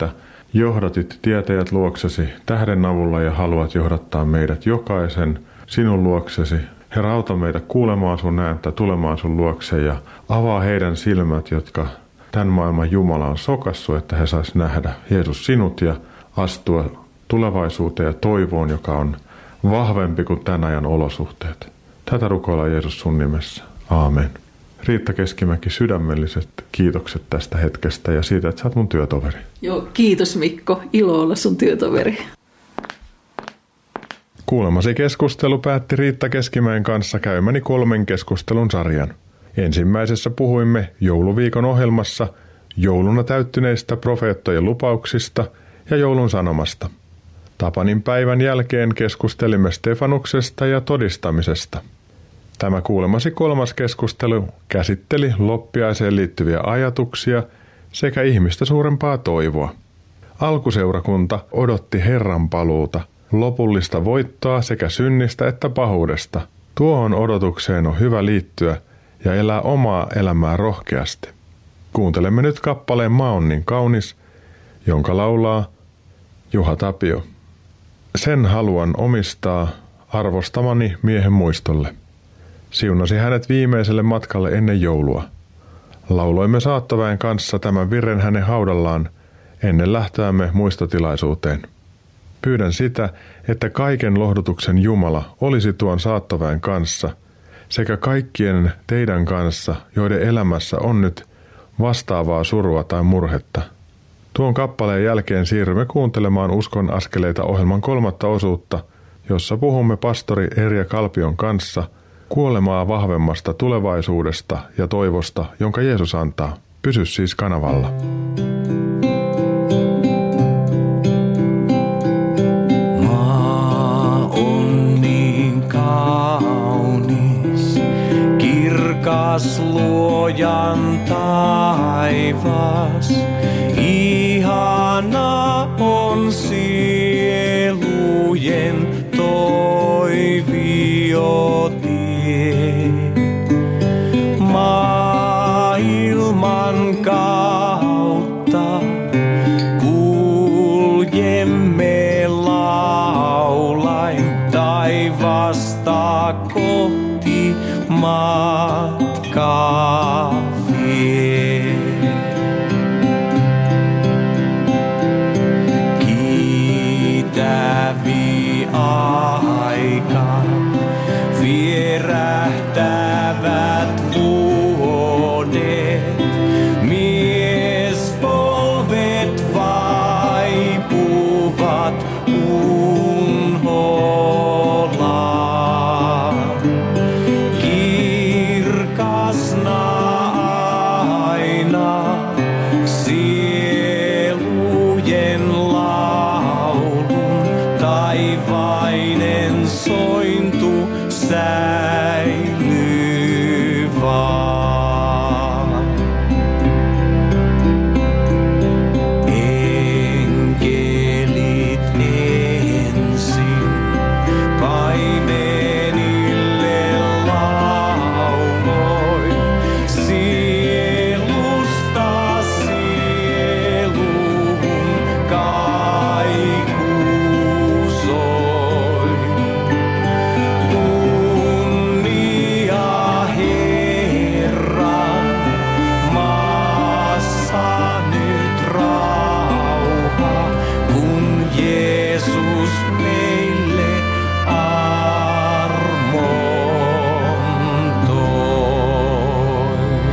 johdatit tietäjät luoksesi tähden avulla ja haluat johdattaa meidät jokaisen sinun luoksesi. Herra, auta meitä kuulemaan sun ääntä, tulemaan sun luokse ja avaa heidän silmät, jotka tämän maailman Jumala on sokassu, että he sais nähdä Jeesus sinut ja astua tulevaisuuteen ja toivoon, joka on vahvempi kuin tämän ajan olosuhteet. Tätä rukoillaan Jeesus sun nimessä. Aamen. Riitta Keskimäki, sydämelliset kiitokset tästä hetkestä ja siitä, että sä oot mun työtoveri. Joo, kiitos Mikko. Ilo olla sun työtoveri. Kuulemasi keskustelu päätti Riitta Keskimäen kanssa käymäni kolmen keskustelun sarjan. Ensimmäisessä puhuimme jouluviikon ohjelmassa jouluna täyttyneistä profeettojen lupauksista ja joulun sanomasta. Tapanin päivän jälkeen keskustelimme Stefanuksesta ja todistamisesta. Tämä kuulemasi kolmas keskustelu käsitteli loppiaiseen liittyviä ajatuksia sekä ihmistä suurempaa toivoa. Alkuseurakunta odotti Herran paluuta, lopullista voittoa sekä synnistä että pahuudesta. Tuohon odotukseen on hyvä liittyä ja elää omaa elämää rohkeasti. Kuuntelemme nyt kappaleen Maa on niin kaunis, jonka laulaa Juha Tapio. Sen haluan omistaa arvostamani miehen muistolle. Siunasi hänet viimeiselle matkalle ennen joulua. Lauloimme saattoväen kanssa tämän virren hänen haudallaan ennen lähtöämme muistotilaisuuteen. Pyydän sitä, että kaiken lohdutuksen Jumala olisi tuon saattoväen kanssa sekä kaikkien teidän kanssa, joiden elämässä on nyt vastaavaa surua tai murhetta. Tuon kappaleen jälkeen siirrymme kuuntelemaan Uskon askeleita -ohjelman kolmatta osuutta, jossa puhumme pastori Erja Kalpion kanssa kuolemaa vahvemmasta tulevaisuudesta ja toivosta, jonka Jeesus antaa. Pysy siis kanavalla. Maa on niin kaunis, kirkas luojan taivas. Ihana on sielujen toiviotie. Maailman kautta kuljemme laulain taivasta kohti matkaa vie. Kiitävi aika, vierähtävät vuodet, miespolvet vaipuvat unholaan. Kirkasna aina sielujen laulun, taivainen sointu säilyy vaan. Enkelit ensin paimenille lauloi, sielusta sieluun kaiku soi. Kunnia Herran, maassa nyt rauha, kun Jeesus meille armon toi.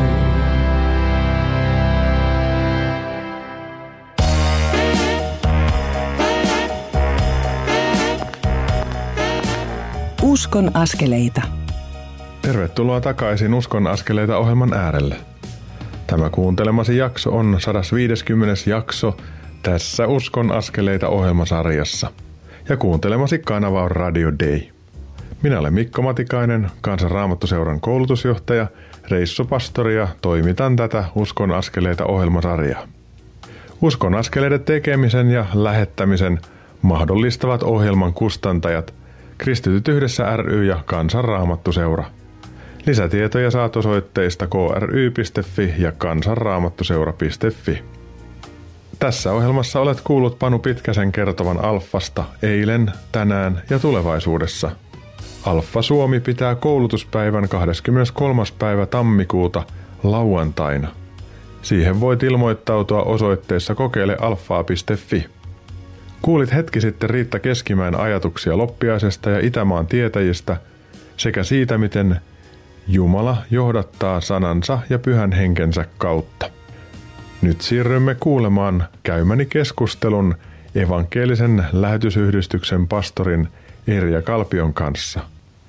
Uskon askeleita. Tervetuloa takaisin Uskon askeleita -ohjelman äärelle. Tämä kuuntelemasi jakso on sataviisikymmentä jakso tässä Uskon askeleita -ohjelmasarjassa. Ja kuuntelemasi kanava on Radio Day. Minä olen Mikko Matikainen, Kansan Raamattuseuran koulutusjohtaja, reissupastori ja toimitan tätä Uskon askeleita -ohjelmasarjaa. Uskon askeleiden tekemisen ja lähettämisen mahdollistavat ohjelman kustantajat Kristityt yhdessä ry ja Kansan Raamattuseura. Lisätietoja saat osoitteista k r y piste f i ja kansanraamattuseura piste f i. Tässä ohjelmassa olet kuullut Panu Pitkäsen kertovan Alfasta eilen, tänään ja tulevaisuudessa. Alfa Suomi pitää koulutuspäivän kahdeskymmeneskolmas päivä tammikuuta lauantaina. Siihen voit ilmoittautua osoitteessa kokeile alfaa piste fi. Kuulit hetki sitten Riitta Keskimäen ajatuksia loppiaisesta ja Itämaan tietäjistä sekä siitä, miten Jumala johdattaa sanansa ja pyhän henkensä kautta. Nyt siirrymme kuulemaan käymäni keskustelun evankelisen lähetysyhdistyksen pastorin Erja Kalpion kanssa.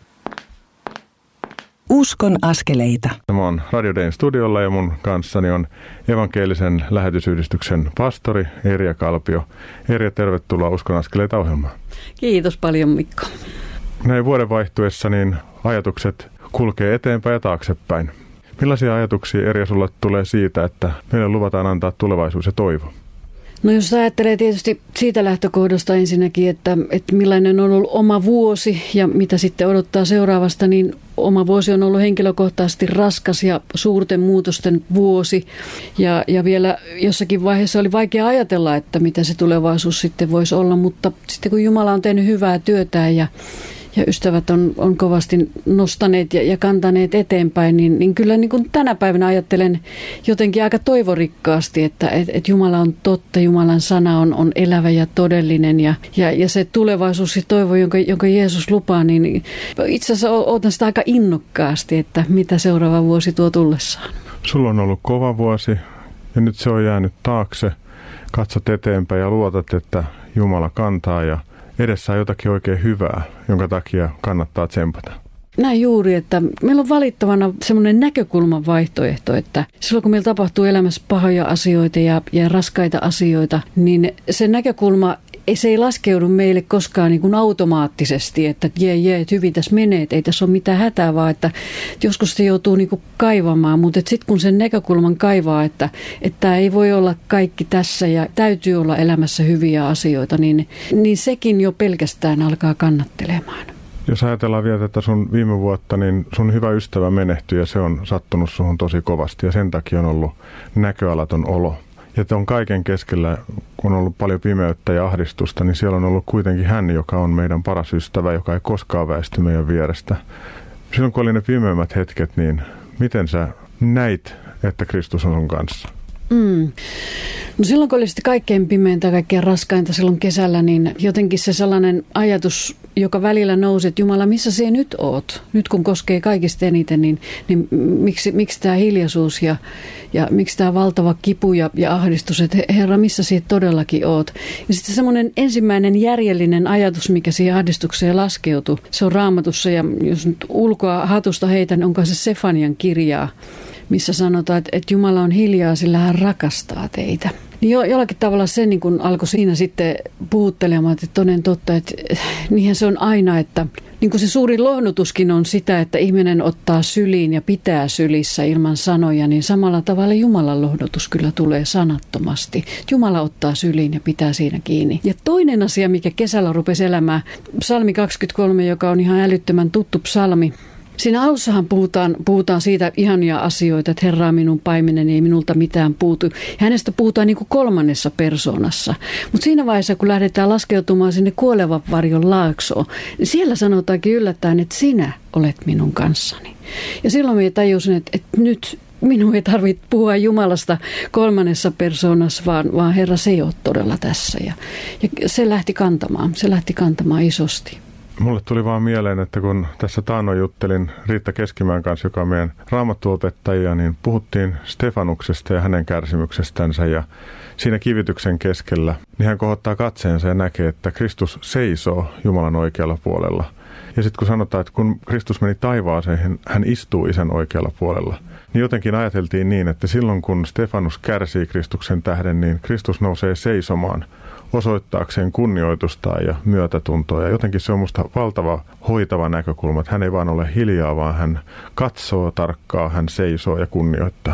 Uskon askeleita. Tämä on Radio Dayn studiolla ja mun kanssani on evankelisen lähetysyhdistyksen pastori Erja Kalpio. Erja, tervetuloa Uskon askeleita -ohjelmaan. Kiitos paljon, Mikko. Näin vuoden vaihtuessa niin ajatukset kulkee eteenpäin ja taaksepäin. Millaisia ajatuksia, Erja, sulle tulee siitä, että meille luvataan antaa tulevaisuus ja toivo? No jos ajattelee tietysti siitä lähtökohdasta ensinnäkin, että, että millainen on ollut oma vuosi ja mitä sitten odottaa seuraavasta, niin oma vuosi on ollut henkilökohtaisesti raskas ja suurten muutosten vuosi. Ja, ja vielä jossakin vaiheessa oli vaikea ajatella, että mitä se tulevaisuus sitten voisi olla, mutta sitten kun Jumala on tehnyt hyvää työtään ja ja ystävät on, on kovasti nostaneet ja, ja kantaneet eteenpäin, niin, niin kyllä niin kuin tänä päivänä ajattelen jotenkin aika toivorikkaasti, että et, et Jumala on totta, Jumalan sana on, on elävä ja todellinen ja, ja, ja se tulevaisuus ja toivo, jonka, jonka Jeesus lupaa, niin itse asiassa odotan sitä aika innokkaasti, että mitä seuraava vuosi tuo tullessaan. Sulla on ollut kova vuosi ja nyt se on jäänyt taakse. Katsot eteenpäin ja luotat, että Jumala kantaa ja edessä on jotakin oikein hyvää, jonka takia kannattaa tsempata. Näin juuri, että meillä on valittavana semmoinen näkökulman vaihtoehto, että silloin kun meillä tapahtuu elämässä pahoja asioita ja, ja raskaita asioita, niin se näkökulma se ei laskeudu meille koskaan niin kuin automaattisesti, että jee, jee, että hyvin tässä menee, että ei tässä ole mitään hätää, vaan että joskus se joutuu niin kuin kaivamaan, mutta sitten kun sen näkökulman kaivaa, että tämä ei voi olla kaikki tässä ja täytyy olla elämässä hyviä asioita, niin, niin sekin jo pelkästään alkaa kannattelemaan. Jos ajatellaan vielä tätä sun viime vuotta, niin sun hyvä ystävä menehtyi ja se on sattunut suhun tosi kovasti ja sen takia on ollut näköalaton olo. Ja on kaiken keskellä, kun on ollut paljon pimeyttä ja ahdistusta, niin siellä on ollut kuitenkin hän, joka on meidän paras ystävä, joka ei koskaan väisty meidän vierestä. Silloin kun oli ne pimeimmät hetket, niin miten sä näit, että Kristus on sun kanssa? Mm. No silloin kun oli sitten kaikkein pimeintä, kaikkein raskainta silloin kesällä, niin jotenkin se sellainen ajatus, joka välillä nousi, että Jumala, missä sinä nyt oot? Nyt kun koskee kaikista eniten, niin, niin miksi, miksi tämä hiljaisuus ja, ja miksi tämä valtava kipu ja, ja ahdistus, että Herra, missä sinä todellakin oot? Ja sitten semmoinen ensimmäinen järjellinen ajatus, mikä siihen ahdistukseen laskeutui, se on Raamatussa, ja jos nyt ulkoa hatusta heitän, onko se Sefanian kirjaa, missä sanotaan, että, että Jumala on hiljaa, sillä hän rakastaa teitä. Niin jo, jollakin tavalla se niin kun alkoi siinä sitten puhuttelemaan, että toden totta, että niinhän se on aina, että niin kuin se suuri lohdutuskin on sitä, että ihminen ottaa syliin ja pitää sylissä ilman sanoja, niin samalla tavalla Jumalan lohdutus kyllä tulee sanattomasti. Jumala ottaa syliin ja pitää siinä kiinni. Ja toinen asia, mikä kesällä rupesi elämään, psalmi kaksikymmentäkolme, joka on ihan älyttömän tuttu psalmi. Siinä alussahan puhutaan, puhutaan siitä ihania asioita, että Herra on minun paimeneni, ei minulta mitään puutu. Ja hänestä puhutaan niin kuin kolmannessa persoonassa. Mutta siinä vaiheessa, kun lähdetään laskeutumaan sinne kuolevan varjon laaksoon, niin siellä sanotaankin yllättäen, että sinä olet minun kanssani. Ja silloin minä tajusin, että, että nyt minun ei tarvitse puhua Jumalasta kolmannessa persoonassa, vaan, vaan Herra, se ei ole todella tässä. Ja, ja se lähti kantamaan, se lähti kantamaan isosti. Mulle tuli vaan mieleen, että kun tässä taannoin juttelin Riitta Keskimäen kanssa, joka on meidän raamattuopettaja, niin puhuttiin Stefanuksesta ja hänen kärsimyksestänsä ja siinä kivityksen keskellä, niin hän kohottaa katseensa ja näkee, että Kristus seisoo Jumalan oikealla puolella. Ja sitten kun sanotaan, että kun Kristus meni taivaaseen, hän istuu Isän oikealla puolella, niin jotenkin ajateltiin niin, että silloin kun Stefanus kärsii Kristuksen tähden, niin Kristus nousee seisomaan osoittaakseen kunnioitustaan ja myötätuntoa. Ja jotenkin se on musta valtava hoitava näkökulma, että hän ei vaan ole hiljaa, vaan hän katsoo tarkkaa, hän seisoo ja kunnioittaa.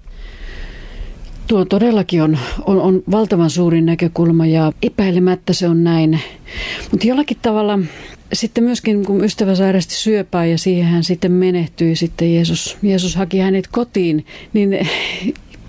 Tuo todellakin on, on, on valtavan suuri näkökulma ja epäilemättä se on näin. Mutta jollakin tavalla sitten myöskin kun ystävä sairasti syöpää ja siihen hän sitten menehtyi, sitten Jeesus, Jeesus haki hänet kotiin, niin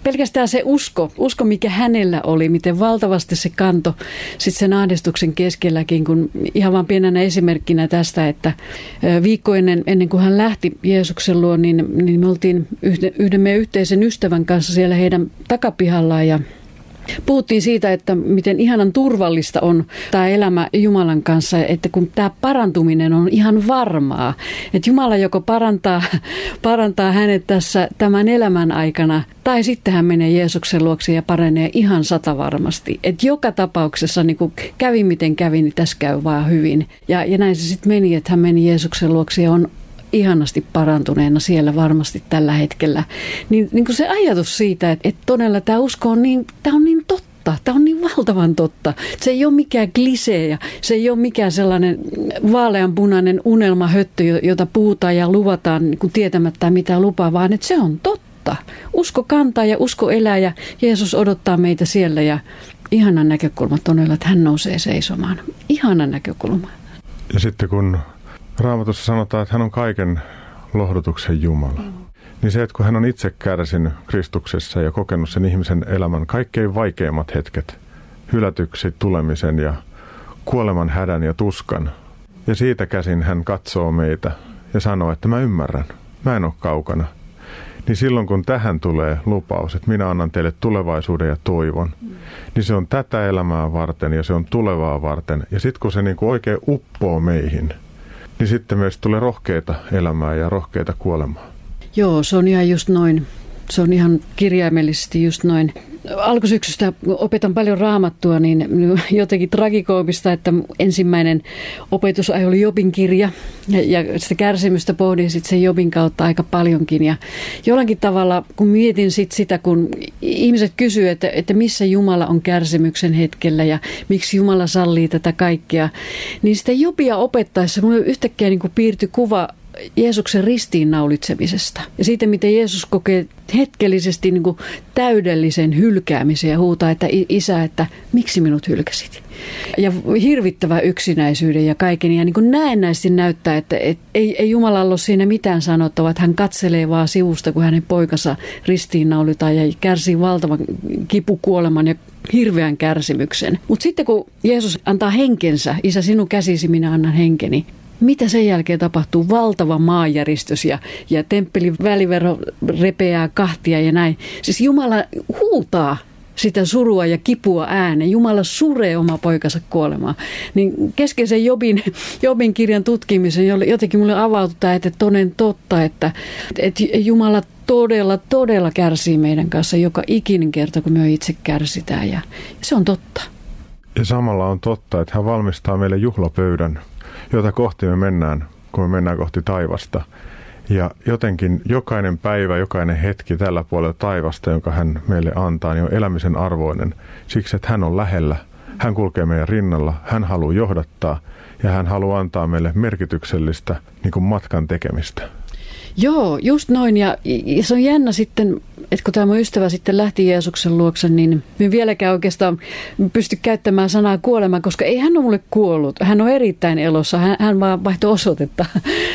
pelkästään se usko, usko mikä hänellä oli, miten valtavasti se kanto sitten sen ahdistuksen keskelläkin, kun ihan vaan pienenä esimerkkinä tästä, että viikko ennen, ennen kuin hän lähti Jeesuksen luo, niin, niin me oltiin yhden, yhden meidän yhteisen ystävän kanssa siellä heidän takapihallaan ja puhuttiin siitä, että miten ihanan turvallista on tämä elämä Jumalan kanssa, että kun tämä parantuminen on ihan varmaa, että Jumala joko parantaa, parantaa hänet tässä tämän elämän aikana, tai sitten hän menee Jeesuksen luokse ja paranee ihan satavarmasti. Että joka tapauksessa niin kun kävi miten kävi, niin tässä käy vaan hyvin. Ja, ja näin se sitten meni, että hän meni Jeesuksen luokse ja on ihanasti parantuneena siellä varmasti tällä hetkellä. Niin, niin kuin se ajatus siitä, että, että todella tämä usko on niin, tämä on niin totta, tämä on niin valtavan totta. Se ei ole mikään klisee ja se ei ole mikään sellainen vaaleanpunainen unelmahöttö, jota puhutaan ja luvataan niin kuin tietämättä mitä lupaa, vaan että se on totta. Usko kantaa ja usko elää ja Jeesus odottaa meitä siellä ja ihana näkökulma todella, että hän nousee seisomaan. Ihana näkökulma. Ja sitten kun Raamatussa sanotaan, että hän on kaiken lohdutuksen Jumala. Mm. Niin se, että kun hän on itse kärsinyt Kristuksessa ja kokenut sen ihmisen elämän kaikkein vaikeimmat hetket, hylätyksi tulemisen ja kuoleman hädän ja tuskan. Ja siitä käsin hän katsoo meitä ja sanoo, että mä ymmärrän, mä en ole kaukana. Niin silloin kun tähän tulee lupaus, että minä annan teille tulevaisuuden ja toivon, mm. niin se on tätä elämää varten ja se on tulevaa varten. Ja sitten kun se niin kuin oikein uppoo meihin, niin sitten meistä tulee rohkeita elämää ja rohkeita kuolemaa. Joo, se on ihan just noin. Se on ihan kirjaimellisesti just noin. Alkusyksystä opetan paljon Raamattua, niin jotenkin tragikoomista, että ensimmäinen opetusaihe oli Jobin kirja. Ja, ja sitä kärsimystä pohdin sitten sen Jobin kautta aika paljonkin. Ja jollakin tavalla, kun mietin sit sitä, kun ihmiset kysyvät, että, että missä Jumala on kärsimyksen hetkellä ja miksi Jumala sallii tätä kaikkea, niin sitä Jobia opettaessa minulle yhtäkkiä niin kuin piirtyi kuva Jeesuksen ristiinnaulitsemisesta ja siitä, miten Jeesus kokee hetkellisesti niin kuin täydellisen hylkäämisen ja huutaa, että isä, että miksi minut hylkäsit? Ja hirvittävä yksinäisyyden ja kaiken. Ja niin kuin näennäisesti näyttää, että et, ei, ei Jumalalla ole siinä mitään sanottavaa, että hän katselee vaan sivusta, kun hänen poikansa ristiinnaulitaan ja kärsii valtavan kipukuoleman ja hirveän kärsimyksen. Mutta sitten kun Jeesus antaa henkensä, isä sinun käsisi, minä annan henkeni. Mitä sen jälkeen tapahtuu? Valtava maanjäristys ja, ja temppelin väliverho repeää kahtia ja näin. Siis Jumala huutaa sitä surua ja kipua ääneen. Jumala suree oma poikansa kuolemaan. Niin kesken sen Jobin, Jobin kirjan tutkimisen jotenkin mulle avautui tämä, että toden totta, että, että Jumala todella, todella kärsii meidän kanssa joka ikinen kerta, kun me itse kärsitään. Ja se on totta. Ja samalla on totta, että hän valmistaa meille juhlapöydän, jota kohti me mennään, kun me mennään kohti taivasta. Ja jotenkin jokainen päivä, jokainen hetki tällä puolella taivasta, jonka hän meille antaa, niin on elämisen arvoinen. Siksi, että hän on lähellä, hän kulkee meidän rinnalla, hän haluaa johdattaa ja hän haluaa antaa meille merkityksellistä niin kuin matkan tekemistä. Joo, just noin. Ja, ja se on jännä sitten, että kun tämä mun ystävä sitten lähti Jeesuksen luokse, niin minä vieläkään oikeastaan pysty käyttämään sanaa kuolema, koska ei hän ole mulle kuollut. Hän on erittäin elossa, hän, hän vaan vaihtoi osoitetta.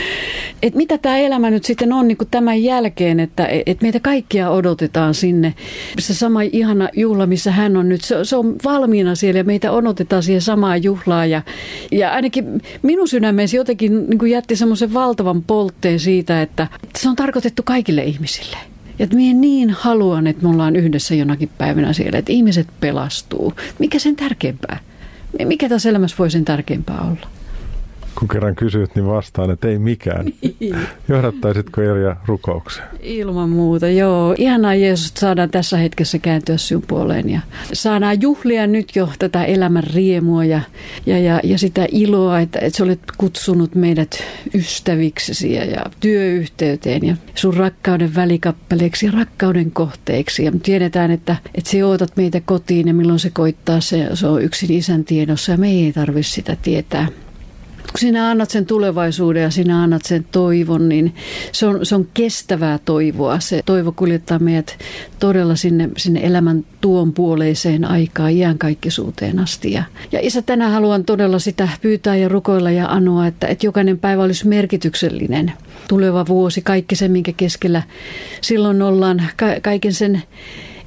Että mitä tämä elämä nyt sitten on niin kuin tämän jälkeen, että et meitä kaikkia odotetaan sinne. Se sama ihana juhla, missä hän on nyt, se, se on valmiina siellä ja meitä odotetaan siihen samaan juhlaan. Ja, ja ainakin minun sydämeesi jotenkin niin kuin jätti semmoisen valtavan poltteen siitä, että se on tarkoitettu kaikille ihmisille. Ja että minä niin haluan, että me ollaan yhdessä jonakin päivänä siellä, että ihmiset pelastuu. Mikä sen tärkeämpää? Mikä tässä elämässä voi sen tärkeämpää olla? Kun kerran kysyt, niin vastaan, että ei mikään. Niin. Johdattaisitko Erja rukoukseen? Ilman muuta, joo. Ihanaa Jeesus, että saadaan tässä hetkessä kääntyä sinun puoleen. Ja saadaan juhlia nyt jo tätä elämän riemua ja, ja, ja, ja sitä iloa, että, että sä olet kutsunut meidät ystäviksesi ja, ja työyhteyteen ja sun rakkauden välikappaleeksi ja rakkauden kohteeksi. Ja tiedetään, että, että sä ootat meitä kotiin ja milloin se koittaa, se, se on yksin isän tiedossa ja me ei tarvitse sitä tietää. Kun sinä annat sen tulevaisuuden ja sinä annat sen toivon, niin se on, se on kestävää toivoa. Se toivo kuljettaa meidät todella sinne, sinne elämän tuon puoleiseen aikaan, iänkaikkisuuteen asti. Ja, ja Isä, tänään haluan todella sitä pyytää ja rukoilla ja anoa, että, että jokainen päivä olisi merkityksellinen. Tuleva vuosi, kaikki se, minkä keskellä silloin ollaan, ka- kaiken sen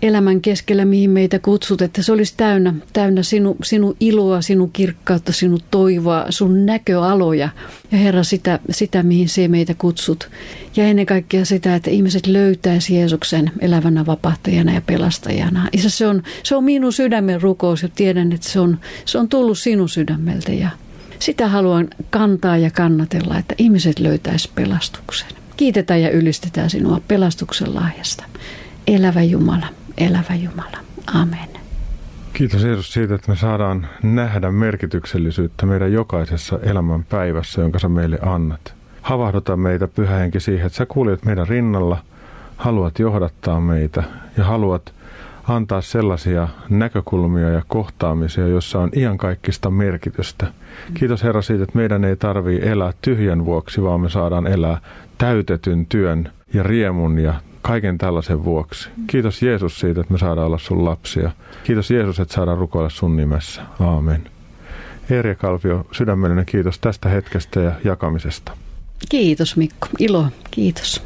elämän keskellä, mihin meitä kutsut, että se olisi täynnä, täynnä sinu, sinun iloa, sinun kirkkautta, sinun toivoa, sun näköaloja. Ja Herra, sitä, sitä, mihin se meitä kutsut. Ja ennen kaikkea sitä, että ihmiset löytäisi Jeesuksen elävänä vapahtajana ja pelastajana. Isä, se on, se on minun sydämen rukous ja tiedän, että se on, se on tullut sinun sydämeltä. Ja sitä haluan kantaa ja kannatella, että ihmiset löytäisi pelastuksen. Kiitetään ja ylistetään sinua pelastuksen lahjasta. Elävä Jumala, elävä Jumala. Amen. Kiitos Jeesus siitä, että me saadaan nähdä merkityksellisyyttä meidän jokaisessa elämän päivässä, jonka sä meille annat. Havahduta meitä, Pyhä Henki, siihen, että sä kuljet meidän rinnalla, haluat johdattaa meitä ja haluat antaa sellaisia näkökulmia ja kohtaamisia, joissa on iankaikkista merkitystä. Kiitos Herra siitä, että meidän ei tarvitse elää tyhjän vuoksi, vaan me saadaan elää täytetyn työn ja riemun ja kaiken tällaisen vuoksi. Kiitos Jeesus siitä, että me saadaan olla sun lapsia. Kiitos Jeesus, että saadaan rukoilla sun nimessä. Aamen. Erja Kalvio, sydämellinen kiitos tästä hetkestä ja jakamisesta. Kiitos Mikko. Ilo. Kiitos.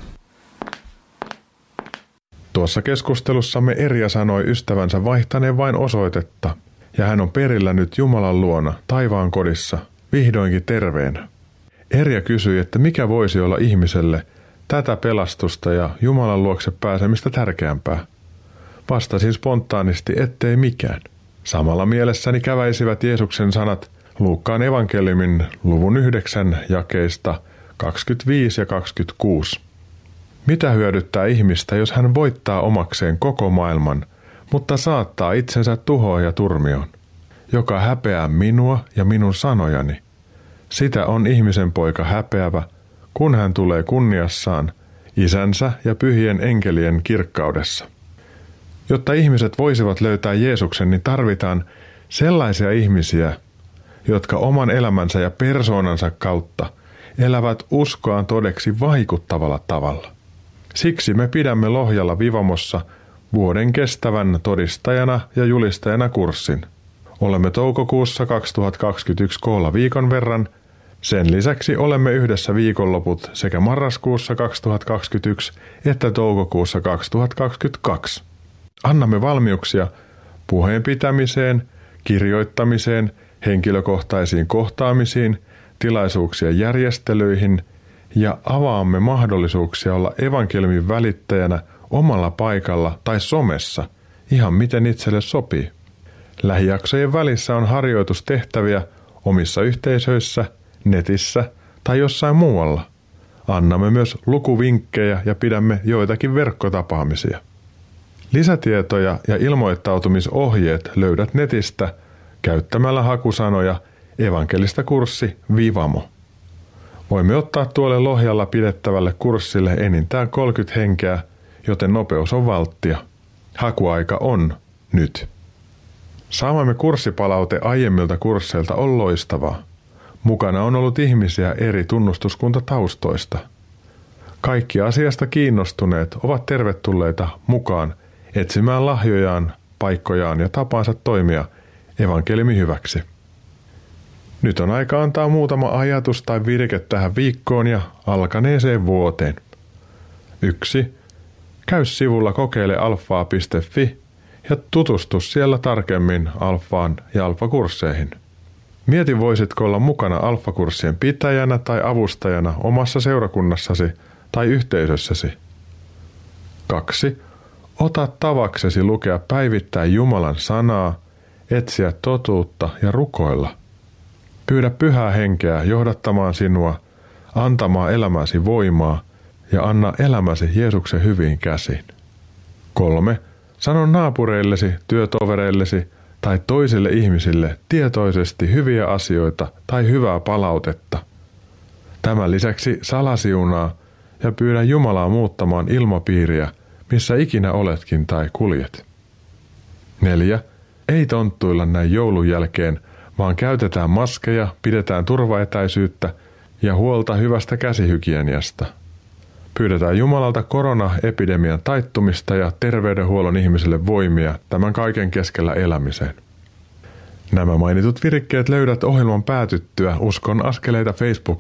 Tuossa keskustelussamme Erja sanoi ystävänsä vaihtaneen vain osoitetta, ja hän on perillä nyt Jumalan luona, taivaan kodissa, vihdoinkin terveenä. Erja kysyi, että mikä voisi olla ihmiselle tätä pelastusta ja Jumalan luokse pääsemistä tärkeämpää. Vastasin spontaanisti, ettei mikään. Samalla mielessäni käväisivät Jeesuksen sanat Luukkaan evankeliumin luvun yhdeksän jakeista kaksikymmentäviisi ja kaksikymmentäkuusi. Mitä hyödyttää ihmistä, jos hän voittaa omakseen koko maailman, mutta saattaa itsensä tuhoon ja turmioon? Joka häpeää minua ja minun sanojani, sitä on ihmisen poika häpeävä, kun hän tulee kunniassaan, isänsä ja pyhien enkelien kirkkaudessa. Jotta ihmiset voisivat löytää Jeesuksen, niin tarvitaan sellaisia ihmisiä, jotka oman elämänsä ja persoonansa kautta elävät uskoaan todeksi vaikuttavalla tavalla. Siksi me pidämme Lohjalla Vivamossa vuoden kestävän todistajana ja julistajana kurssin. Olemme toukokuussa kaksituhattakaksikymmentäyksi koolla viikon verran. Sen lisäksi olemme yhdessä viikonloput sekä marraskuussa kaksituhattakaksikymmentäyksi että toukokuussa kaksituhattakaksikymmentäkaksi. Annamme valmiuksia puheen pitämiseen, kirjoittamiseen, henkilökohtaisiin kohtaamisiin, tilaisuuksien järjestelyihin ja avaamme mahdollisuuksia olla evankeliumin välittäjänä omalla paikalla tai somessa, ihan miten itselle sopii. Lähijaksojen välissä on harjoitustehtäviä omissa yhteisöissä, netissä tai jossain muualla. Annamme myös lukuvinkkejä ja pidämme joitakin verkkotapaamisia. Lisätietoja ja ilmoittautumisohjeet löydät netistä käyttämällä hakusanoja evankelista kurssi Vivamo. Voimme ottaa tuolle Lohjalla pidettävälle kurssille enintään kolmekymmentä henkeä, joten nopeus on valttia. Hakuaika on nyt. Saamamme kurssipalaute aiemmilta kursseilta on loistavaa. Mukana on ollut ihmisiä eri tunnustuskuntataustoista. Kaikki asiasta kiinnostuneet ovat tervetulleita mukaan etsimään lahjojaan, paikkojaan ja tapaansa toimia evankeliumin hyväksi. Nyt on aika antaa muutama ajatus tai virke tähän viikkoon ja alkaneeseen vuoteen. yksi. Käy sivulla kokeile alfaa piste fi ja tutustu siellä tarkemmin alfaan ja alfakursseihin. Mieti, voisitko olla mukana alfakurssien pitäjänä tai avustajana omassa seurakunnassasi tai yhteisössäsi. kaksi. Ota tavaksesi lukea päivittäin Jumalan sanaa, etsiä totuutta ja rukoilla. Pyydä Pyhää Henkeä johdattamaan sinua, antamaan elämäsi voimaa ja anna elämäsi Jeesuksen hyviin käsiin. kolme. Sano naapureillesi, työtovereillesi tai toisille ihmisille tietoisesti hyviä asioita tai hyvää palautetta. Tämän lisäksi salasiunaa ja pyydä Jumalaa muuttamaan ilmapiiriä, missä ikinä oletkin tai kuljet. neljä. Ei tonttuilla näin joulun jälkeen, vaan käytetään maskeja, pidetään turvaetäisyyttä ja huolta hyvästä käsihygieniasta. Pyydetään Jumalalta koronaepidemian taittumista ja terveydenhuollon ihmisille voimia tämän kaiken keskellä elämiseen. Nämä mainitut virkkeet löydät ohjelman päätyttyä Uskon askeleita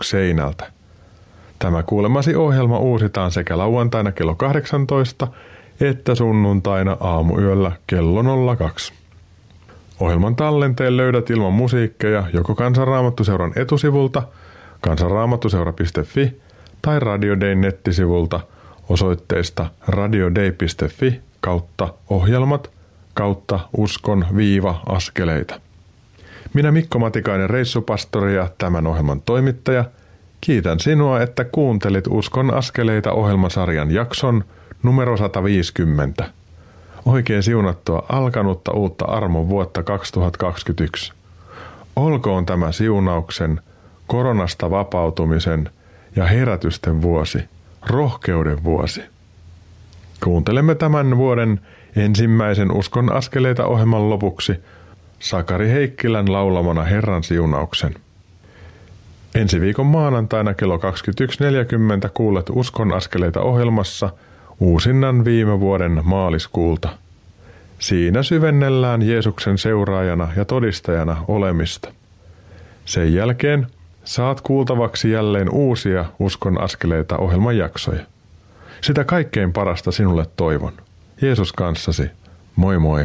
Facebook-seinältä. Tämä kuulemasi ohjelma uusitaan sekä lauantaina kello kahdeksantoista että sunnuntaina aamuyöllä kello nolla kaksi. Ohjelman tallenteen löydät ilman musiikkeja joko Kansanraamattuseuran etusivulta kansanraamattuseura piste fi tai Radio Dayn nettisivulta osoitteesta radiodei piste fi kautta ohjelmat kautta uskon viiva askeleita. Minä Mikko Matikainen, reissupastori ja tämän ohjelman toimittaja, kiitän sinua, että kuuntelit Uskon askeleita -ohjelmasarjan jakson numero sata viisikymmentä. Oikein siunattua alkanutta uutta armon vuotta kaksituhattakaksikymmentäyksi. Olkoon tämä siunauksen, koronasta vapautumisen ja herätysten vuosi, rohkeuden vuosi. Kuuntelemme tämän vuoden ensimmäisen Uskon askeleita -ohjelman lopuksi Sakari Heikkilän laulamana Herran siunauksen. Ensi viikon maanantaina kello kaksikymmentäyksi neljäkymmentä kuulet Uskon askeleita -ohjelmassa uusinnan viime vuoden maaliskuulta. Siinä syvennellään Jeesuksen seuraajana ja todistajana olemista. Sen jälkeen saat kuultavaksi jälleen uusia Uskon askeleita -ohjelman jaksoja. Sitä kaikkein parasta sinulle toivon. Jeesus kanssasi. Moi moi.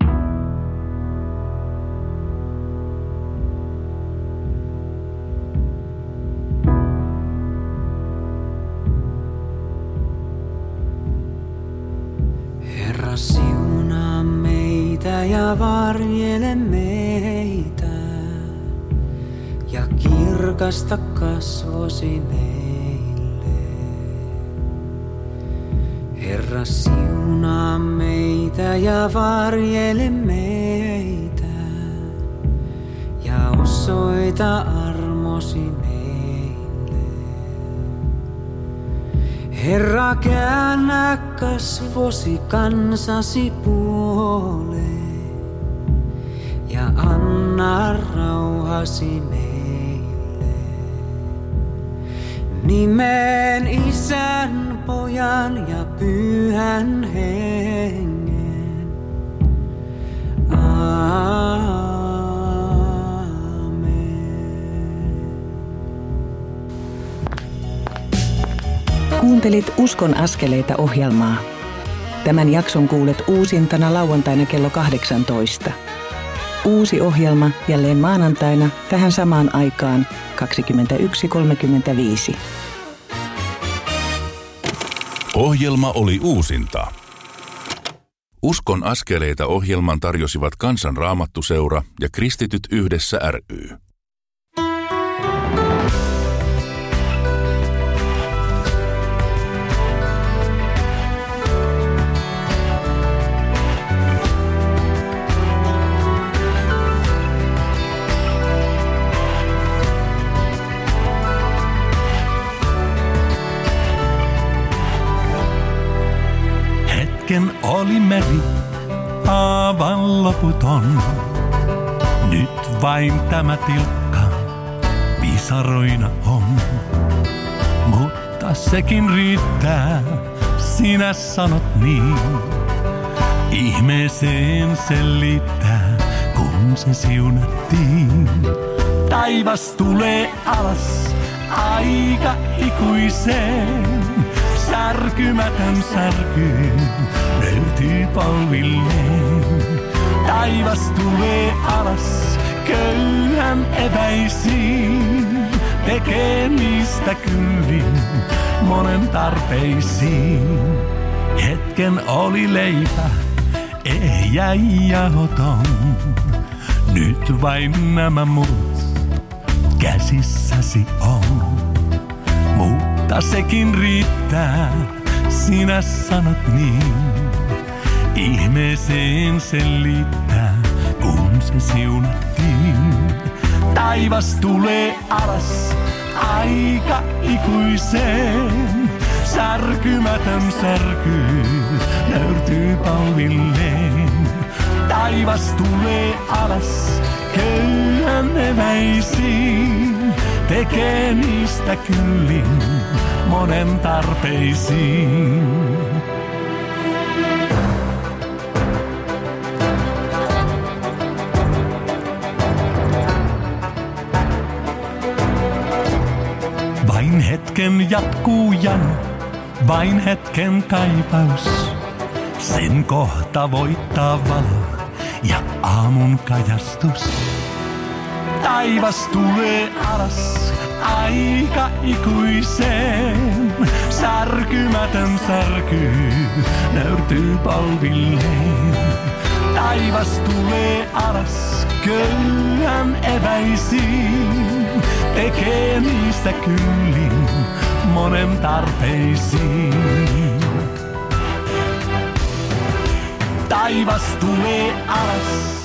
Herra, siunaa meitä ja varjele meitä ja kirkasta kasvosi meille. Herra, siunaa meitä ja varjele meitä ja osoita armosi meille. Herra, käännä kasvosi kansasi puoleen ja anna rauhasi meille. Nimen Isän, Pojan ja Pyhän Hengen. Aamen. Kuuntelit Uskon askeleita -ohjelmaa. Tämän jakson kuulet uusintana lauantaina kello kahdeksantoista. Uusi ohjelma jälleen maanantaina tähän samaan aikaan kaksikymmentäyksi kolmekymmentäviisi. Ohjelma oli uusinta. Uskon askeleita -ohjelman tarjosivat Kansanraamattuseura ja Kristityt yhdessä ry. Hetken oli meri aivan loputon. Nyt vain tämä tilkka pisaroina on. Mutta sekin riittää, sinä sanot niin. Ihmeeseen se liittää, kun se siunattiin. Taivas tulee alas, aika ikuiseen. Särkymätön särky löytyy polvilleen. Taivas tulee alas köyhän eväisiin. Tekee niistä kyllin monen tarpeisiin. Hetken oli leipä, ehjä jahoton. Nyt vain nämä muut käsissäsi on. Mutta sekin riittää, sinä sanot niin. Ihmeeseen se liittää, kun se siunattiin. Taivas tulee alas, aika ikuiseen. Särkymätön särky nöyrtyy palvilleen. Taivas tulee alas, köyhän eväisiin. Tekee niistä kyllin monen tarpeisiin. Vain hetken jatkuu jano, vain hetken kaipaus. sen kohta voittaa valo ja aamun kajastus. Taivas tulee alas, aika ikuiseen. Särkymätön särkyy, nöyrtyy polvilleen. Taivas tulee alas, köyhän eväisiin. Tekee niistä kyllin monen tarpeisiin. Taivas tulee alas,